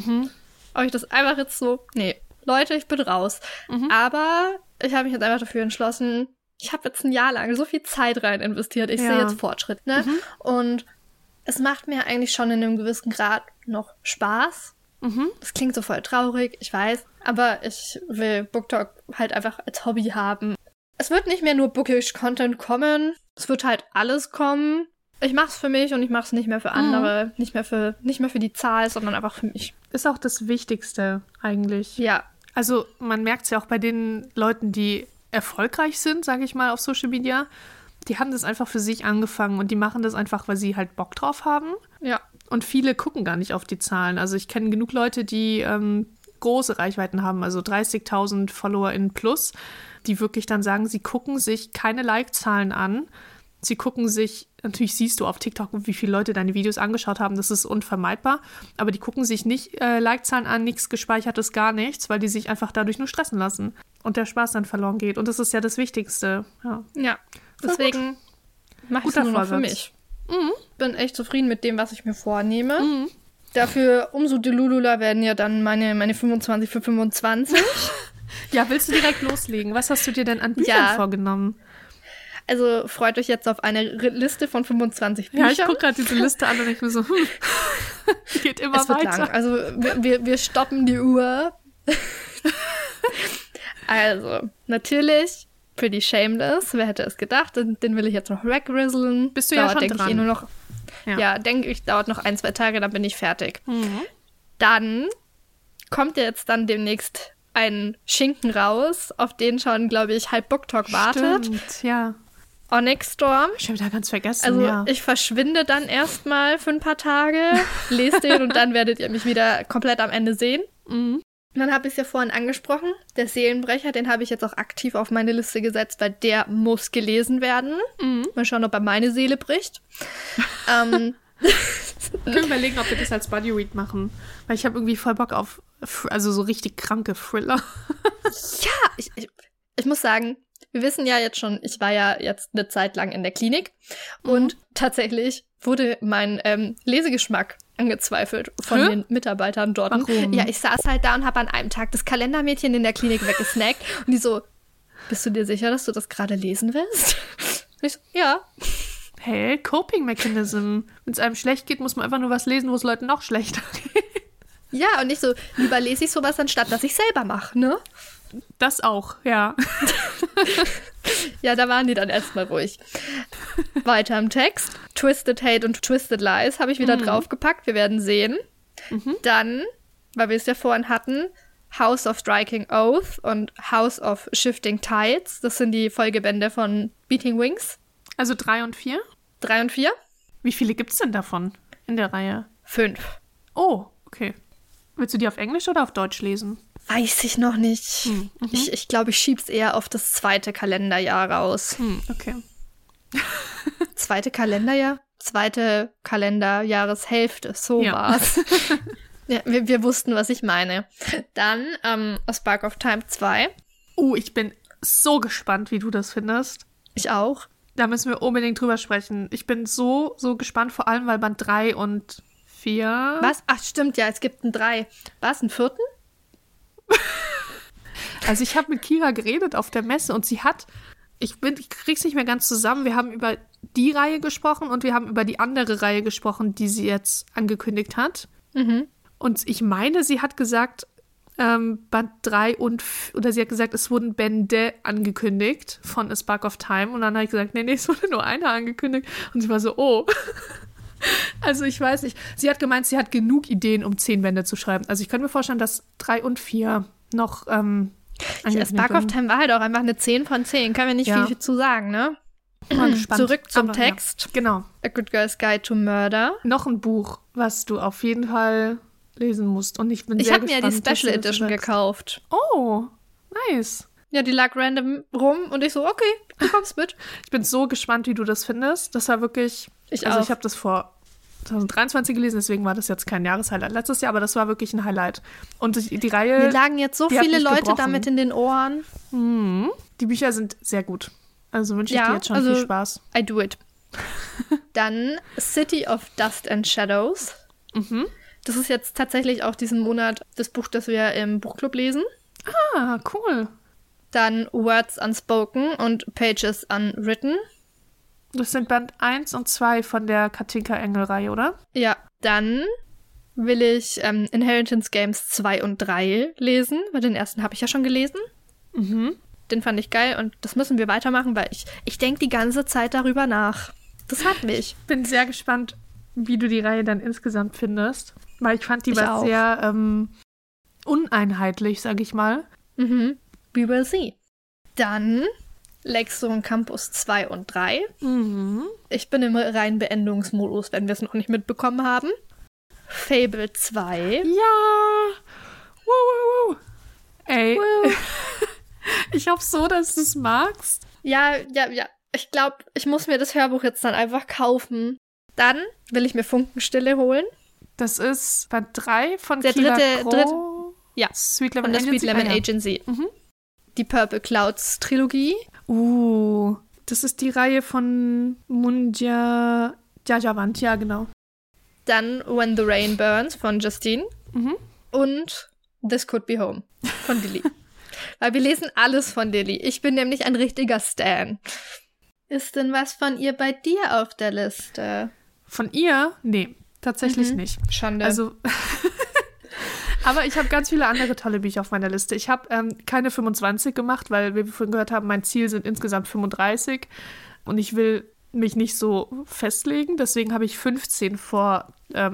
Ob ich das einfach jetzt so, nee, Leute, ich bin raus. Aber ich habe mich jetzt einfach dafür entschlossen, ich habe jetzt ein Jahr lang so viel Zeit rein investiert. Ich sehe jetzt Fortschritt, ne? Und es macht mir eigentlich schon in einem gewissen Grad noch Spaß. Das klingt so voll traurig, ich weiß. Aber ich will BookTok halt einfach als Hobby haben. Es wird nicht mehr nur Bookish-Content kommen. Es wird halt alles kommen. Ich mach's für mich und ich mach's nicht mehr für andere. Nicht mehr für die Zahl, sondern einfach für mich. Ist auch das Wichtigste eigentlich. Ja. Also man merkt es ja auch bei den Leuten, die erfolgreich sind, sage ich mal, auf Social Media. Die haben das einfach für sich angefangen und die machen das einfach, weil sie halt Bock drauf haben. Ja. Und viele gucken gar nicht auf die Zahlen. Also ich kenne genug Leute, die große Reichweiten haben, also 30.000 FollowerInnen plus, die wirklich dann sagen, sie gucken sich keine Like-Zahlen an, Sie gucken sich, natürlich siehst du auf TikTok, wie viele Leute deine Videos angeschaut haben, das ist unvermeidbar, aber die gucken sich nicht Like-Zahlen an, nichts Gespeichertes, gar nichts, weil die sich einfach dadurch nur stressen lassen und der Spaß dann verloren geht. Und das ist ja das Wichtigste. Ja, deswegen mache ich es nur noch für mich. Bin echt zufrieden mit dem, was ich mir vornehme. Dafür umso delululer werden ja dann meine 25 für 25. Ja, willst du direkt loslegen? Was hast du dir denn an Büchern vorgenommen? Also freut euch jetzt auf eine Liste von 25 Büchern. Ja, ich gucke gerade diese Liste an und ich bin so, geht immer es wird weiter. Lang. Also wir stoppen die Uhr. Also, natürlich Pretty Shameless. Wer hätte es gedacht? Den will ich jetzt noch wegrisseln. Bist du ja schon dran. Nur noch, denke ich, dauert noch 1-2 Tage, dann bin ich fertig. Dann kommt jetzt dann demnächst ein Schinken raus, auf den schon, glaube ich, halb BookTok wartet. Stimmt, ja. Onyx Storm. Ich habe da ganz vergessen, Also ich verschwinde dann erstmal für ein paar Tage, lese den und dann werdet ihr mich wieder komplett am Ende sehen. Und dann habe ich es ja vorhin angesprochen, der Seelenbrecher, den habe ich jetzt auch aktiv auf meine Liste gesetzt, weil der muss gelesen werden. Mal schauen, ob er meine Seele bricht. Wir können überlegen, ob wir das als Bodyread machen, weil ich habe irgendwie voll Bock auf so richtig kranke Thriller. Ja, ich muss sagen, wir wissen ja jetzt schon, ich war ja jetzt eine Zeit lang in der Klinik und tatsächlich wurde mein Lesegeschmack angezweifelt von den Mitarbeitern dort. Warum? Ja, ich saß halt da und habe an einem Tag das Kalendermädchen in der Klinik weggesnackt und die so, bist du dir sicher, dass du das gerade lesen willst? Und ich so, ja. Hey, Coping Mechanism. Wenn es einem schlecht geht, muss man einfach nur was lesen, wo es Leuten noch schlechter geht. Ja, und nicht so, lieber lese ich sowas, anstatt dass ich selber mache, ne? Das auch, ja. Ja, da waren die dann erstmal ruhig. Weiter im Text. Twisted Hate und Twisted Lies habe ich wieder draufgepackt. Wir werden sehen. Dann, weil wir es ja vorhin hatten, House of Striking Oath und House of Shifting Tides. Das sind die Folgebände von Beating Wings. Also 3 und 4? 3 und 4. Wie viele gibt's denn davon in der Reihe? 5. Oh, okay. Willst du die auf Englisch oder auf Deutsch lesen? Weiß ich noch nicht. Ich glaube, ich schieb's eher auf das 2. Kalenderjahr raus. Okay. 2. Kalenderjahr? 2. Kalenderjahreshälfte, so war's. Ja, wir wussten, was ich meine. Dann A Spark of Time 2. Ich bin so gespannt, wie du das findest. Ich auch. Da müssen wir unbedingt drüber sprechen. Ich bin so gespannt, vor allem, weil Band 3 und 4... Was? Ach, stimmt, ja, es gibt einen 3. Was, einen 4.? Also ich habe mit Kira geredet auf der Messe und sie hat... Ich krieg's nicht mehr ganz zusammen. Wir haben über die Reihe gesprochen und wir haben über die andere Reihe gesprochen, die sie jetzt angekündigt hat. Und ich meine, sie hat gesagt, Band 3 oder sie hat gesagt, es wurden Bände angekündigt von A Spark of Time. Und dann habe ich gesagt, nee, es wurde nur einer angekündigt. Und sie war so, oh. Also ich weiß nicht. Sie hat gemeint, sie hat genug Ideen, um 10 Bände zu schreiben. Also ich könnte mir vorstellen, dass 3 und 4 noch A Spark of Time war halt auch einfach eine 10 von 10. Können wir nicht viel zu sagen, ne? Zurück zum Text. Ja. Genau. A Good Girl's Guide to Murder. Noch ein Buch, was du auf jeden Fall lesen musst. Und ich bin sehr gespannt. Ich habe mir die Special Edition gekauft. Oh, nice. Ja, die lag random rum und ich so, okay, du kommst mit. Ich bin so gespannt, wie du das findest. Das war wirklich... Ich habe das vor 2023 gelesen, deswegen war das jetzt kein Jahreshighlight letztes Jahr, aber das war wirklich ein Highlight. Und die Reihe... Mir lagen jetzt so viele Leute damit in den Ohren. Die Bücher sind sehr gut. Also wünsche ich dir jetzt schon viel Spaß. I do it. Dann City of Dust and Shadows. Das ist jetzt tatsächlich auch diesen Monat das Buch, das wir im Buchclub lesen. Ah, cool. Dann Words Unspoken und Pages Unwritten. Das sind Band 1 und 2 von der Katinka-Engel-Reihe, oder? Ja, dann will ich Inheritance Games 2 und 3 lesen, weil den ersten habe ich ja schon gelesen. Den fand ich geil und das müssen wir weitermachen, weil ich denke die ganze Zeit darüber nach. Das hat mich. Bin sehr gespannt, wie du die Reihe dann insgesamt findest, weil ich fand, die war auch sehr uneinheitlich, sag ich mal. We will see. Dann Lexon Campus 2 und 3. Ich bin im reinen Beendungsmodus, wenn wir es noch nicht mitbekommen haben. Fable 2. Ja! Woo. Ey, Woo. ich hoffe so, dass du es magst. Ja. Ich glaube, ich muss mir das Hörbuch jetzt dann einfach kaufen. Dann will ich mir Funkenstille holen. Das ist Band 3 von Der Kila dritte, Crow. ja, Sweet von Lemon der Agency. Sweet Lemon Ah, ja. Agency. Mhm. Die Purple Clouds Trilogie. Das ist die Reihe von Munja Jajavant, ja, genau. Dann When the Rain Burns von Justine. Mhm. Und This Could Be Home von Lily. Weil wir lesen alles von Lily. Ich bin nämlich ein richtiger Stan. Ist denn was von ihr bei dir auf der Liste? Von ihr? Nee, tatsächlich nicht. Schande. Also, aber ich habe ganz viele andere tolle Bücher auf meiner Liste. Ich habe keine 25 gemacht, weil wir vorhin gehört haben, mein Ziel sind insgesamt 35. Und ich will mich nicht so festlegen. Deswegen habe ich 15 for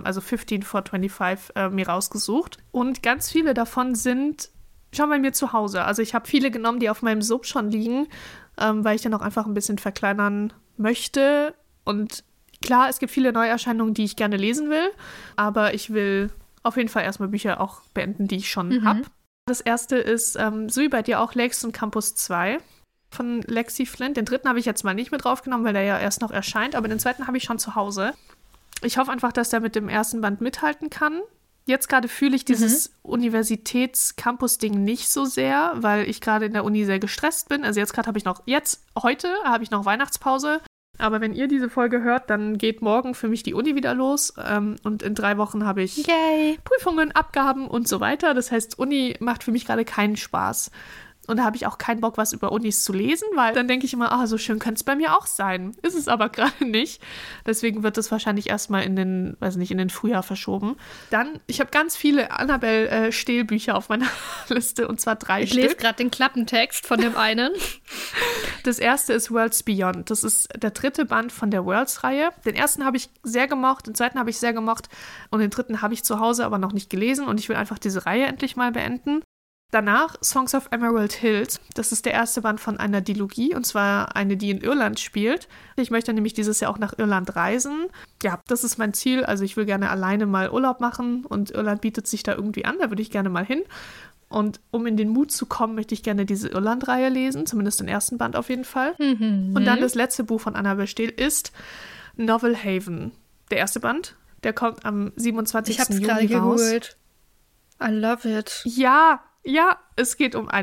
25 mir rausgesucht. Und ganz viele davon sind schon bei mir zu Hause. Also ich habe viele genommen, die auf meinem Sub schon liegen, weil ich dann auch einfach ein bisschen verkleinern möchte. Und klar, es gibt viele Neuerscheinungen, die ich gerne lesen will, aber ich will auf jeden Fall erstmal Bücher auch beenden, die ich schon habe. Das erste ist, so wie bei dir auch, Lakes und Campus 2 von Lexi Flint. Den dritten habe ich jetzt mal nicht mit draufgenommen, weil der ja erst noch erscheint, aber den zweiten habe ich schon zu Hause. Ich hoffe einfach, dass der mit dem ersten Band mithalten kann. Jetzt gerade fühle ich dieses Universitäts-Campus-Ding nicht so sehr, weil ich gerade in der Uni sehr gestresst bin. Also heute habe ich noch Weihnachtspause. Aber wenn ihr diese Folge hört, dann geht morgen für mich die Uni wieder los. Und in 3 Wochen habe ich Prüfungen, Abgaben und so weiter. Das heißt, Uni macht für mich gerade keinen Spaß. Und da habe ich auch keinen Bock, was über Unis zu lesen, weil dann denke ich immer, so schön könnte es bei mir auch sein. Ist es aber gerade nicht. Deswegen wird es wahrscheinlich erstmal in den Frühjahr verschoben. Dann, ich habe ganz viele Annabelle Stehl-Bücher auf meiner Liste, und zwar 3 Stück. Ich lese gerade den Klappentext von dem einen. Das erste ist Worlds Beyond. Das ist der 3. Band von der Worlds-Reihe. Den ersten habe ich sehr gemocht, den zweiten habe ich sehr gemocht und den 3. habe ich zu Hause aber noch nicht gelesen und ich will einfach diese Reihe endlich mal beenden. Danach Songs of Emerald Hills. Das ist der erste Band von einer Dilogie, und zwar eine, die in Irland spielt. Ich möchte nämlich dieses Jahr auch nach Irland reisen. Ja, das ist mein Ziel. Also ich will gerne alleine mal Urlaub machen und Irland bietet sich da irgendwie an. Da würde ich gerne mal hin. Und um in den Mut zu kommen, möchte ich gerne diese Irland-Reihe lesen. Zumindest den ersten Band auf jeden Fall. Und dann das letzte Buch von Annabelle Stehl ist Novel Haven. Der erste Band. Der kommt am 27. Ich habe es Juni gerade raus. geholt. I love it. Ja, es geht um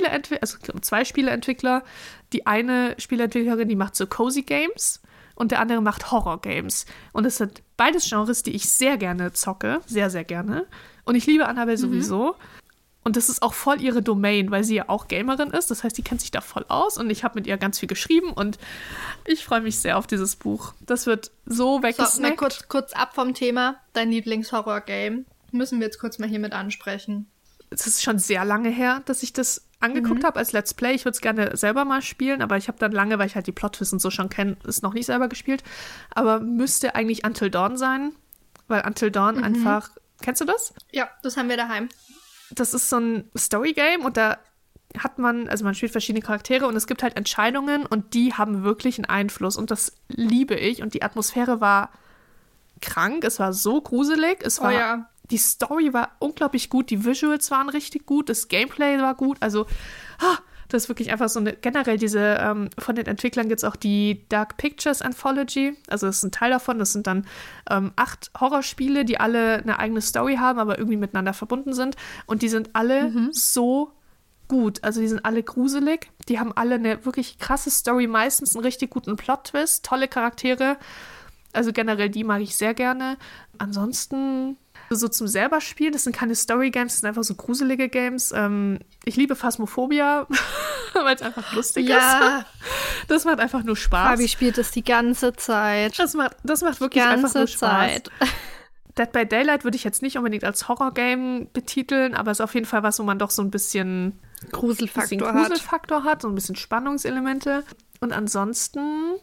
um 2 Spieleentwickler. Die eine Spieleentwicklerin, die macht so Cozy Games und der andere macht Horror Games. Und es sind beides Genres, die ich sehr gerne zocke. Sehr, sehr gerne. Und ich liebe Annabelle sowieso. Und das ist auch voll ihre Domain, weil sie ja auch Gamerin ist. Das heißt, die kennt sich da voll aus. Und ich habe mit ihr ganz viel geschrieben. Und ich freue mich sehr auf dieses Buch. Das wird so weggesnackt. So, kurz ab vom Thema. Dein Lieblings-Horror-Game. Müssen wir jetzt kurz mal hier mit ansprechen. Es ist schon sehr lange her, dass ich das angeguckt habe als Let's Play. Ich würde es gerne selber mal spielen, aber ich habe dann lange, weil ich halt die Plot-Twists und so schon kenne, es noch nicht selber gespielt. Aber müsste eigentlich Until Dawn sein, weil Until Dawn einfach... Kennst du das? Ja, das haben wir daheim. Das ist so ein Story-Game und da hat man spielt verschiedene Charaktere und es gibt halt Entscheidungen und die haben wirklich einen Einfluss und das liebe ich. Und die Atmosphäre war krank, es war so gruselig, die Story war unglaublich gut, die Visuals waren richtig gut, das Gameplay war gut, also das ist wirklich einfach so generell diese, von den Entwicklern gibt es auch die Dark Pictures Anthology, also das ist ein Teil davon, das sind dann 8 Horrorspiele, die alle eine eigene Story haben, aber irgendwie miteinander verbunden sind und die sind alle so gut, also die sind alle gruselig, die haben alle eine wirklich krasse Story, meistens einen richtig guten Plot-Twist, tolle Charaktere, also generell die mag ich sehr gerne. Ansonsten so zum selber spielen, das sind keine Story-Games, das sind einfach so gruselige Games. Ich liebe Phasmophobia, weil es einfach lustig ist. Das macht einfach nur Spaß. Fabi spielt es die ganze Zeit. Das macht wirklich einfach nur Spaß. Dead by Daylight würde ich jetzt nicht unbedingt als Horror-Game betiteln, aber es ist auf jeden Fall was, wo man doch so ein bisschen Gruselfaktor hat, so ein bisschen Spannungselemente. Und ansonsten,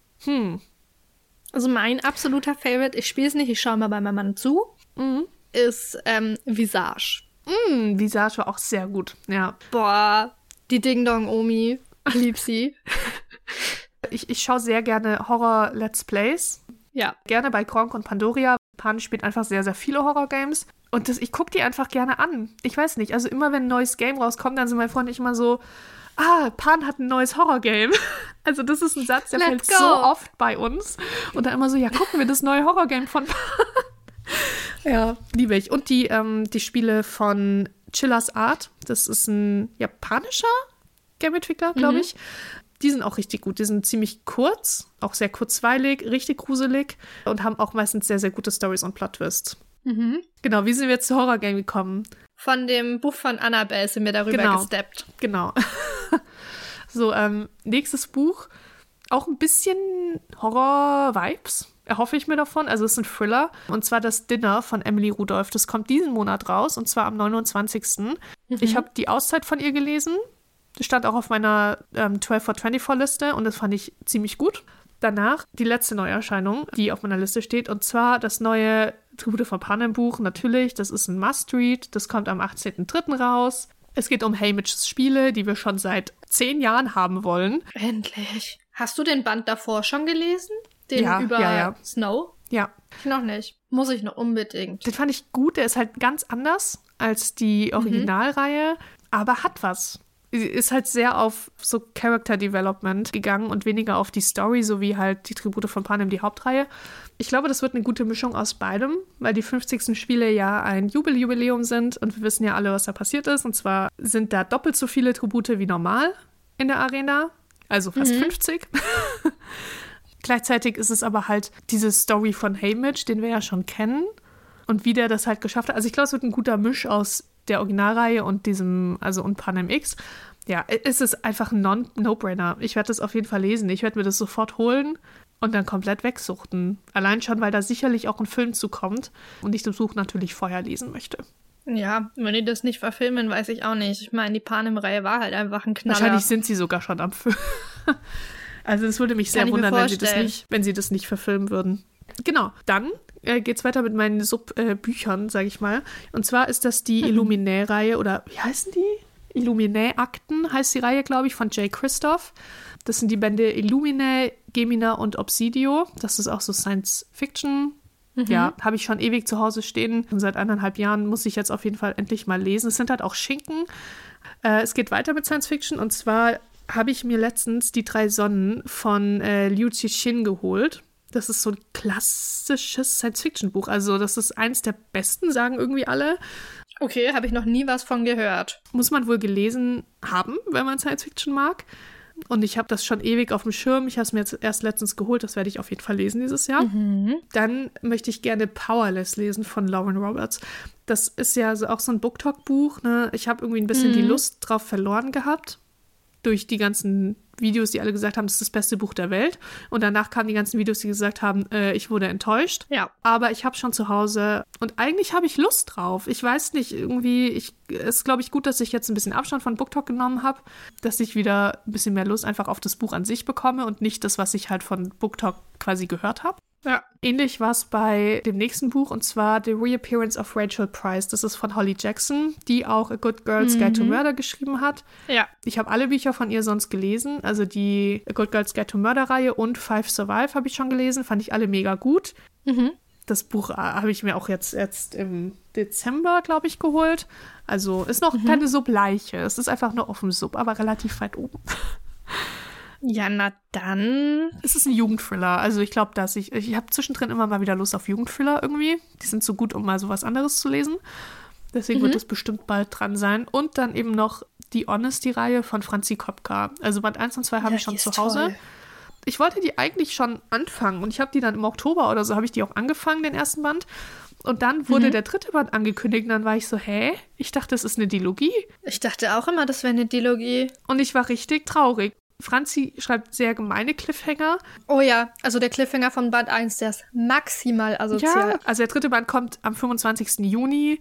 Also mein absoluter Favorite, ich spiele es nicht, ich schaue mal bei meinem Mann zu, ist Visage. Visage war auch sehr gut, ja. Boah, die Ding-Dong-Omi, lieb sie. Ich schaue sehr gerne Horror-Let's Plays. Ja. Gerne bei Gronk und Pandoria. Pan spielt einfach sehr, sehr viele Horror-Games. Und ich gucke die einfach gerne an. Ich weiß nicht, also immer wenn ein neues Game rauskommt, dann sind meine Freunde immer so, Pan hat ein neues Horrorgame. Also das ist ein Satz, der fällt so oft bei uns. Und dann immer so, ja, gucken wir das neue Horrorgame von Pan. Ja, liebe ich. Und die Spiele von Chillers Art, das ist ein japanischer Game-Entwickler, glaube ich. Die sind auch richtig gut. Die sind ziemlich kurz, auch sehr kurzweilig, richtig gruselig und haben auch meistens sehr, sehr gute Storys und Plot-Twists. Genau, wie sind wir zu Horror-Game gekommen? Von dem Buch von Annabelle sind wir darüber gesteppt. Genau. So, nächstes Buch. Auch ein bisschen Horror-Vibes, erhoffe ich mir davon. Also es ist ein Thriller. Und zwar das Dinner von Emily Rudolph. Das kommt diesen Monat raus, und zwar am 29. Ich habe die Auszeit von ihr gelesen. Das stand auch auf meiner 12 for 24 Liste und das fand ich ziemlich gut. Danach die letzte Neuerscheinung, die auf meiner Liste steht, und zwar das neue Tribute von Panem Buch. Natürlich, das ist ein Must-Read. Das kommt am 18.03. raus. Es geht um Haymitchs Spiele, die wir schon seit 10 Jahren haben wollen. Endlich. Hast du den Band davor schon gelesen? Den über ja. Snow? Ja. Ich noch nicht. Muss ich noch unbedingt. Den fand ich gut. Der ist halt ganz anders als die Originalreihe, aber hat was. Ist halt sehr auf so Character Development gegangen und weniger auf die Story, so wie halt die Tribute von Panem, die Hauptreihe. Ich glaube, das wird eine gute Mischung aus beidem, weil die 50. Spiele ja ein Jubiläum sind und wir wissen ja alle, was da passiert ist. Und zwar sind da doppelt so viele Tribute wie normal in der Arena, also fast 50. Gleichzeitig ist es aber halt diese Story von Haymitch, den wir ja schon kennen und wie der das halt geschafft hat. Also ich glaube, es wird ein guter Misch aus der Originalreihe und und Panem X. Ja, es ist einfach ein No-Brainer. Ich werde das auf jeden Fall lesen. Ich werde mir das sofort holen und dann komplett wegsuchten. Allein schon, weil da sicherlich auch ein Film zukommt und ich das Buch natürlich vorher lesen möchte. Ja, wenn die das nicht verfilmen, weiß ich auch nicht. Ich meine, die Panem-Reihe war halt einfach ein Knaller. Wahrscheinlich sind sie sogar schon am Film. Also es würde mich sehr wundern, wenn sie das nicht verfilmen würden. Genau, dann geht's weiter mit meinen Subbüchern, sage ich mal. Und zwar ist das die Illuminae-Reihe, oder wie heißen die? Illuminae-Akten heißt die Reihe, glaube ich, von J. Christoph. Das sind die Bände Illuminae, Gemina und Obsidio. Das ist auch so Science-Fiction. Ja, habe ich schon ewig zu Hause stehen. Und seit 1,5 Jahren muss ich jetzt auf jeden Fall endlich mal lesen. Es sind halt auch Schinken. Es geht weiter mit Science-Fiction, und zwar habe ich mir letztens die 3 Sonnen von Liu Cixin geholt. Das ist so ein klassisches Science-Fiction-Buch. Also das ist eins der besten, sagen irgendwie alle. Okay, habe ich noch nie was von gehört. Muss man wohl gelesen haben, wenn man Science-Fiction mag. Und ich habe das schon ewig auf dem Schirm. Ich habe es mir jetzt erst letztens geholt. Das werde ich auf jeden Fall lesen dieses Jahr. Dann möchte ich gerne Powerless lesen von Lauren Roberts. Das ist ja auch so ein BookTok-Buch. Ne? Ich habe irgendwie ein bisschen die Lust drauf verloren gehabt. Durch die ganzen Videos, die alle gesagt haben, das ist das beste Buch der Welt. Und danach kamen die ganzen Videos, die gesagt haben, ich wurde enttäuscht. Ja. Aber ich habe schon zu Hause und eigentlich habe ich Lust drauf. Ich weiß nicht, irgendwie, es ist, glaube ich, gut, dass ich jetzt ein bisschen Abstand von BookTok genommen habe, dass ich wieder ein bisschen mehr Lust einfach auf das Buch an sich bekomme und nicht das, was ich halt von BookTok quasi gehört habe. Ja. Ähnlich war es bei dem nächsten Buch, und zwar The Reappearance of Rachel Price. Das ist von Holly Jackson, die auch A Good Girl's Guide to Murder geschrieben hat. Ja. Ich habe alle Bücher von ihr sonst gelesen. Also die A Good Girl's Guide to Murder-Reihe und Five Survive habe ich schon gelesen. Fand ich alle mega gut. Das Buch habe ich mir auch jetzt im Dezember, glaube ich, geholt. Also ist noch keine Sub-Leiche. Es ist einfach nur auf dem Sub, aber relativ weit oben. Ja, na dann. Es ist ein Jugendthriller. Also ich glaube, dass ich habe zwischendrin immer mal wieder Lust auf Jugendthriller irgendwie. Die sind so gut, um mal sowas anderes zu lesen. Deswegen wird es bestimmt bald dran sein. Und dann eben noch die Honesty-Reihe von Franzi Kopka. Also Band 1 und 2 habe ich schon zu Hause. Toll. Ich wollte die eigentlich schon anfangen. Und ich habe die dann im Oktober oder so, habe ich die auch angefangen, den ersten Band. Und dann wurde der 3. Band angekündigt. Und dann war ich so, hä? Ich dachte, das ist eine Dilogie. Ich dachte auch immer, das wäre eine Dilogie. Und ich war richtig traurig. Franzi schreibt sehr gemeine Cliffhanger. Oh ja, also der Cliffhanger von Band 1, der ist maximal asozial. Ja, also der 3. Band kommt am 25. Juni.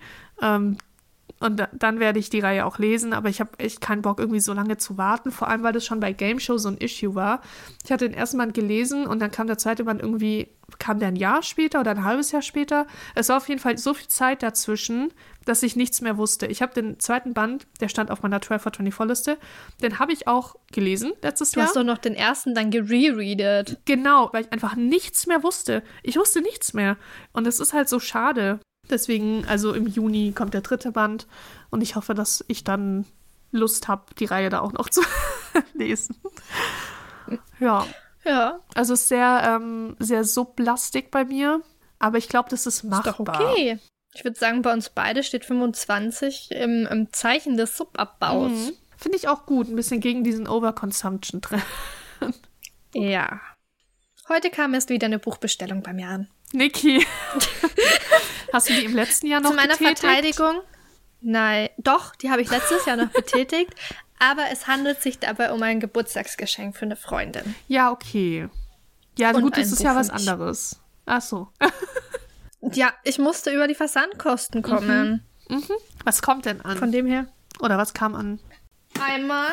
Und dann werde ich die Reihe auch lesen, aber ich habe echt keinen Bock, irgendwie so lange zu warten, vor allem, weil das schon bei Game Show so ein Issue war. Ich hatte den ersten Band gelesen und dann kam der 2. Band kam der ein Jahr später oder ein halbes Jahr später. Es war auf jeden Fall so viel Zeit dazwischen, dass ich nichts mehr wusste. Ich habe den 2. Band, der stand auf meiner 12 for 24 Liste, den habe ich auch gelesen letztes Jahr. Du hast doch noch den ersten dann gerereadet. Genau, weil ich einfach nichts mehr wusste. Ich wusste nichts mehr. Und es ist halt so schade. Deswegen, also im Juni kommt der 3. Band und ich hoffe, dass ich dann Lust habe, die Reihe da auch noch zu lesen. Ja. Ja. Also sehr, sehr sublastig bei mir. Aber ich glaube, das ist machbar. Ist doch okay. Ich würde sagen, bei uns beide steht 25 im Zeichen des Subabbaus. Mhm. Finde ich auch gut. Ein bisschen gegen diesen Overconsumption-Trend. Ja. Heute kam erst wieder eine Buchbestellung bei mir an. Niki. Hast du die im letzten Jahr noch betätigt? Zu meiner Verteidigung? Nein. Doch, die habe ich letztes Jahr noch betätigt. Aber es handelt sich dabei um ein Geburtstagsgeschenk für eine Freundin. Ja, okay. Ja, Und gut, das ein ist Buch ja für was mich. anderes. Ach so. Ja, ich musste über die Versandkosten kommen. Was kommt denn an? Von dem her. Oder was kam an? Einmal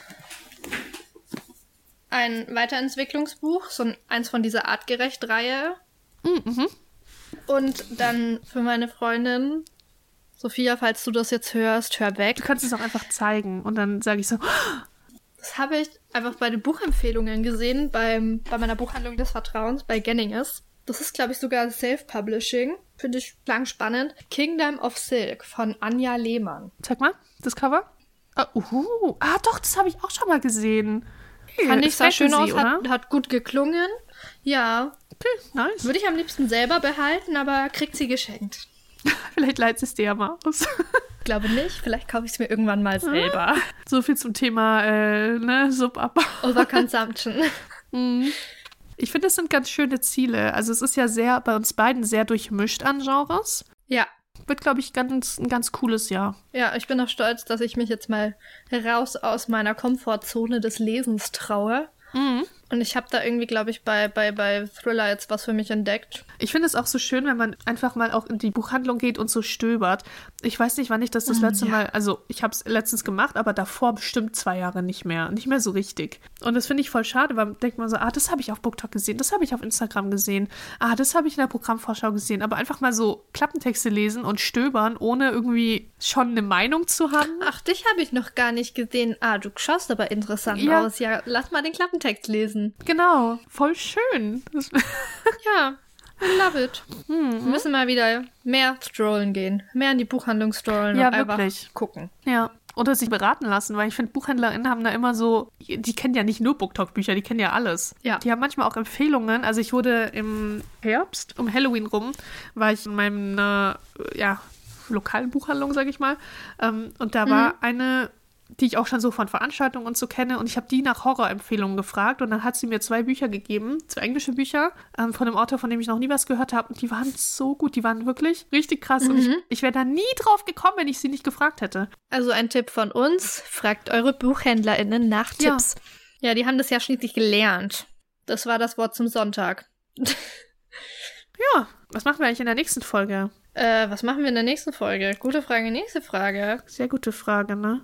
ein Weiterentwicklungsbuch, eins von dieser Artgerecht-Reihe. Und dann für meine Freundin, Sophia, falls du das jetzt hörst, hör weg. Du kannst es auch einfach zeigen. Und dann sage ich so, Das habe ich einfach bei den Buchempfehlungen gesehen, bei meiner Buchhandlung des Vertrauens, bei Genninges. Das ist, glaube ich, sogar Self-Publishing. Finde ich lang spannend. Kingdom of Silk von Anja Lehmann. zeig mal, das Cover. Doch, das habe ich auch schon mal gesehen. Fand ich, sah schön aus, oder? hat gut geklungen. Ja, Okay, nice. würde ich am liebsten selber behalten, aber kriegt sie geschenkt. Vielleicht leitet es dir ja mal aus. Glaube nicht, vielleicht kaufe ich es mir irgendwann mal selber. So viel zum Thema Subabbau. Overconsumption. Ich finde, das sind ganz schöne Ziele. Also es ist ja sehr bei uns beiden sehr durchmischt an Genres. Ja. Wird, glaube ich, ein ganz cooles Jahr. Ja, ich bin auch stolz, dass ich mich jetzt mal raus aus meiner Komfortzone des Lesens traue. Und ich habe da irgendwie, glaube ich, bei Thriller jetzt was für mich entdeckt. Ich finde es auch so schön, wenn man einfach mal auch in die Buchhandlung geht und so stöbert. Ich weiß nicht, wann ich das letzte Mal, also ich habe es letztens gemacht, aber davor bestimmt 2 Jahre nicht mehr so richtig. Und das finde ich voll schade, weil man denkt man so, das habe ich auf BookTok gesehen, das habe ich auf Instagram gesehen, das habe ich in der Programmvorschau gesehen, aber einfach mal so Klappentexte lesen und stöbern, ohne irgendwie schon eine Meinung zu haben. Ach, dich habe ich noch gar nicht gesehen. Du schaust aber interessant aus. Ja, lass mal den Klappentext lesen. Genau, voll schön. Ja, I love it. Wir müssen mal wieder mehr strollen gehen. Mehr in die Buchhandlung strollen Ja, und einfach wirklich. gucken. Ja, oder sich beraten lassen, weil ich finde, BuchhändlerInnen haben da immer so, die kennen ja nicht nur BookTok-Bücher, die kennen ja alles. Ja. Die haben manchmal auch Empfehlungen. Also ich wurde im Herbst, um Halloween rum, war ich in meinem, lokalen Buchhandlung, sag ich mal. Und da war eine, die ich auch schon so von Veranstaltungen und so kenne. Und ich habe die nach Horrorempfehlungen gefragt. Und dann hat sie mir 2 Bücher gegeben, 2 englische Bücher, von einem Autor, von dem ich noch nie was gehört habe. Und die waren so gut. Die waren wirklich richtig krass. Und ich wäre da nie drauf gekommen, wenn ich sie nicht gefragt hätte. Also ein Tipp von uns, fragt eure BuchhändlerInnen nach Tipps. Ja, die haben das ja schließlich gelernt. Das war das Wort zum Sonntag. Ja, was machen wir eigentlich in der nächsten Folge? Was machen wir in der nächsten Folge? Gute Frage, nächste Frage. Sehr gute Frage, ne?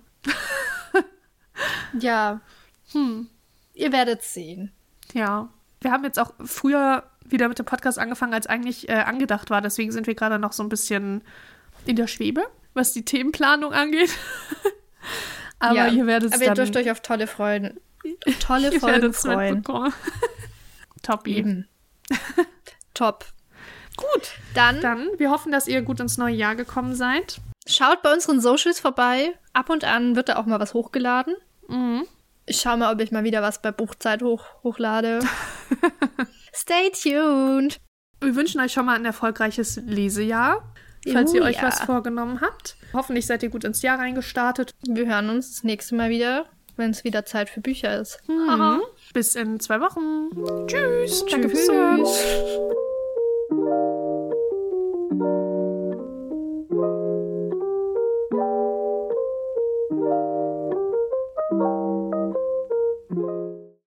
Ja. Ihr werdet sehen. Ja. Wir haben jetzt auch früher wieder mit dem Podcast angefangen, als eigentlich angedacht war. Deswegen sind wir gerade noch so ein bisschen in der Schwebe, was die Themenplanung angeht. Aber ja, ihr werdet es aber ihr dürft euch auf tolle Folgen freuen. Toppi. Eben. Top. Gut. Dann, wir hoffen, dass ihr gut ins neue Jahr gekommen seid. Schaut bei unseren Socials vorbei. Ab und an wird da auch mal was hochgeladen. Ich schaue mal, ob ich mal wieder was bei Buchzeit hochlade. Stay tuned. Wir wünschen euch schon mal ein erfolgreiches Lesejahr, falls ihr euch was vorgenommen habt. Hoffentlich seid ihr gut ins Jahr reingestartet. Wir hören uns das nächste Mal wieder, wenn es wieder Zeit für Bücher ist. Bis in 2 Wochen. Tschüss. Danke Tschüss. fürs Zuhören.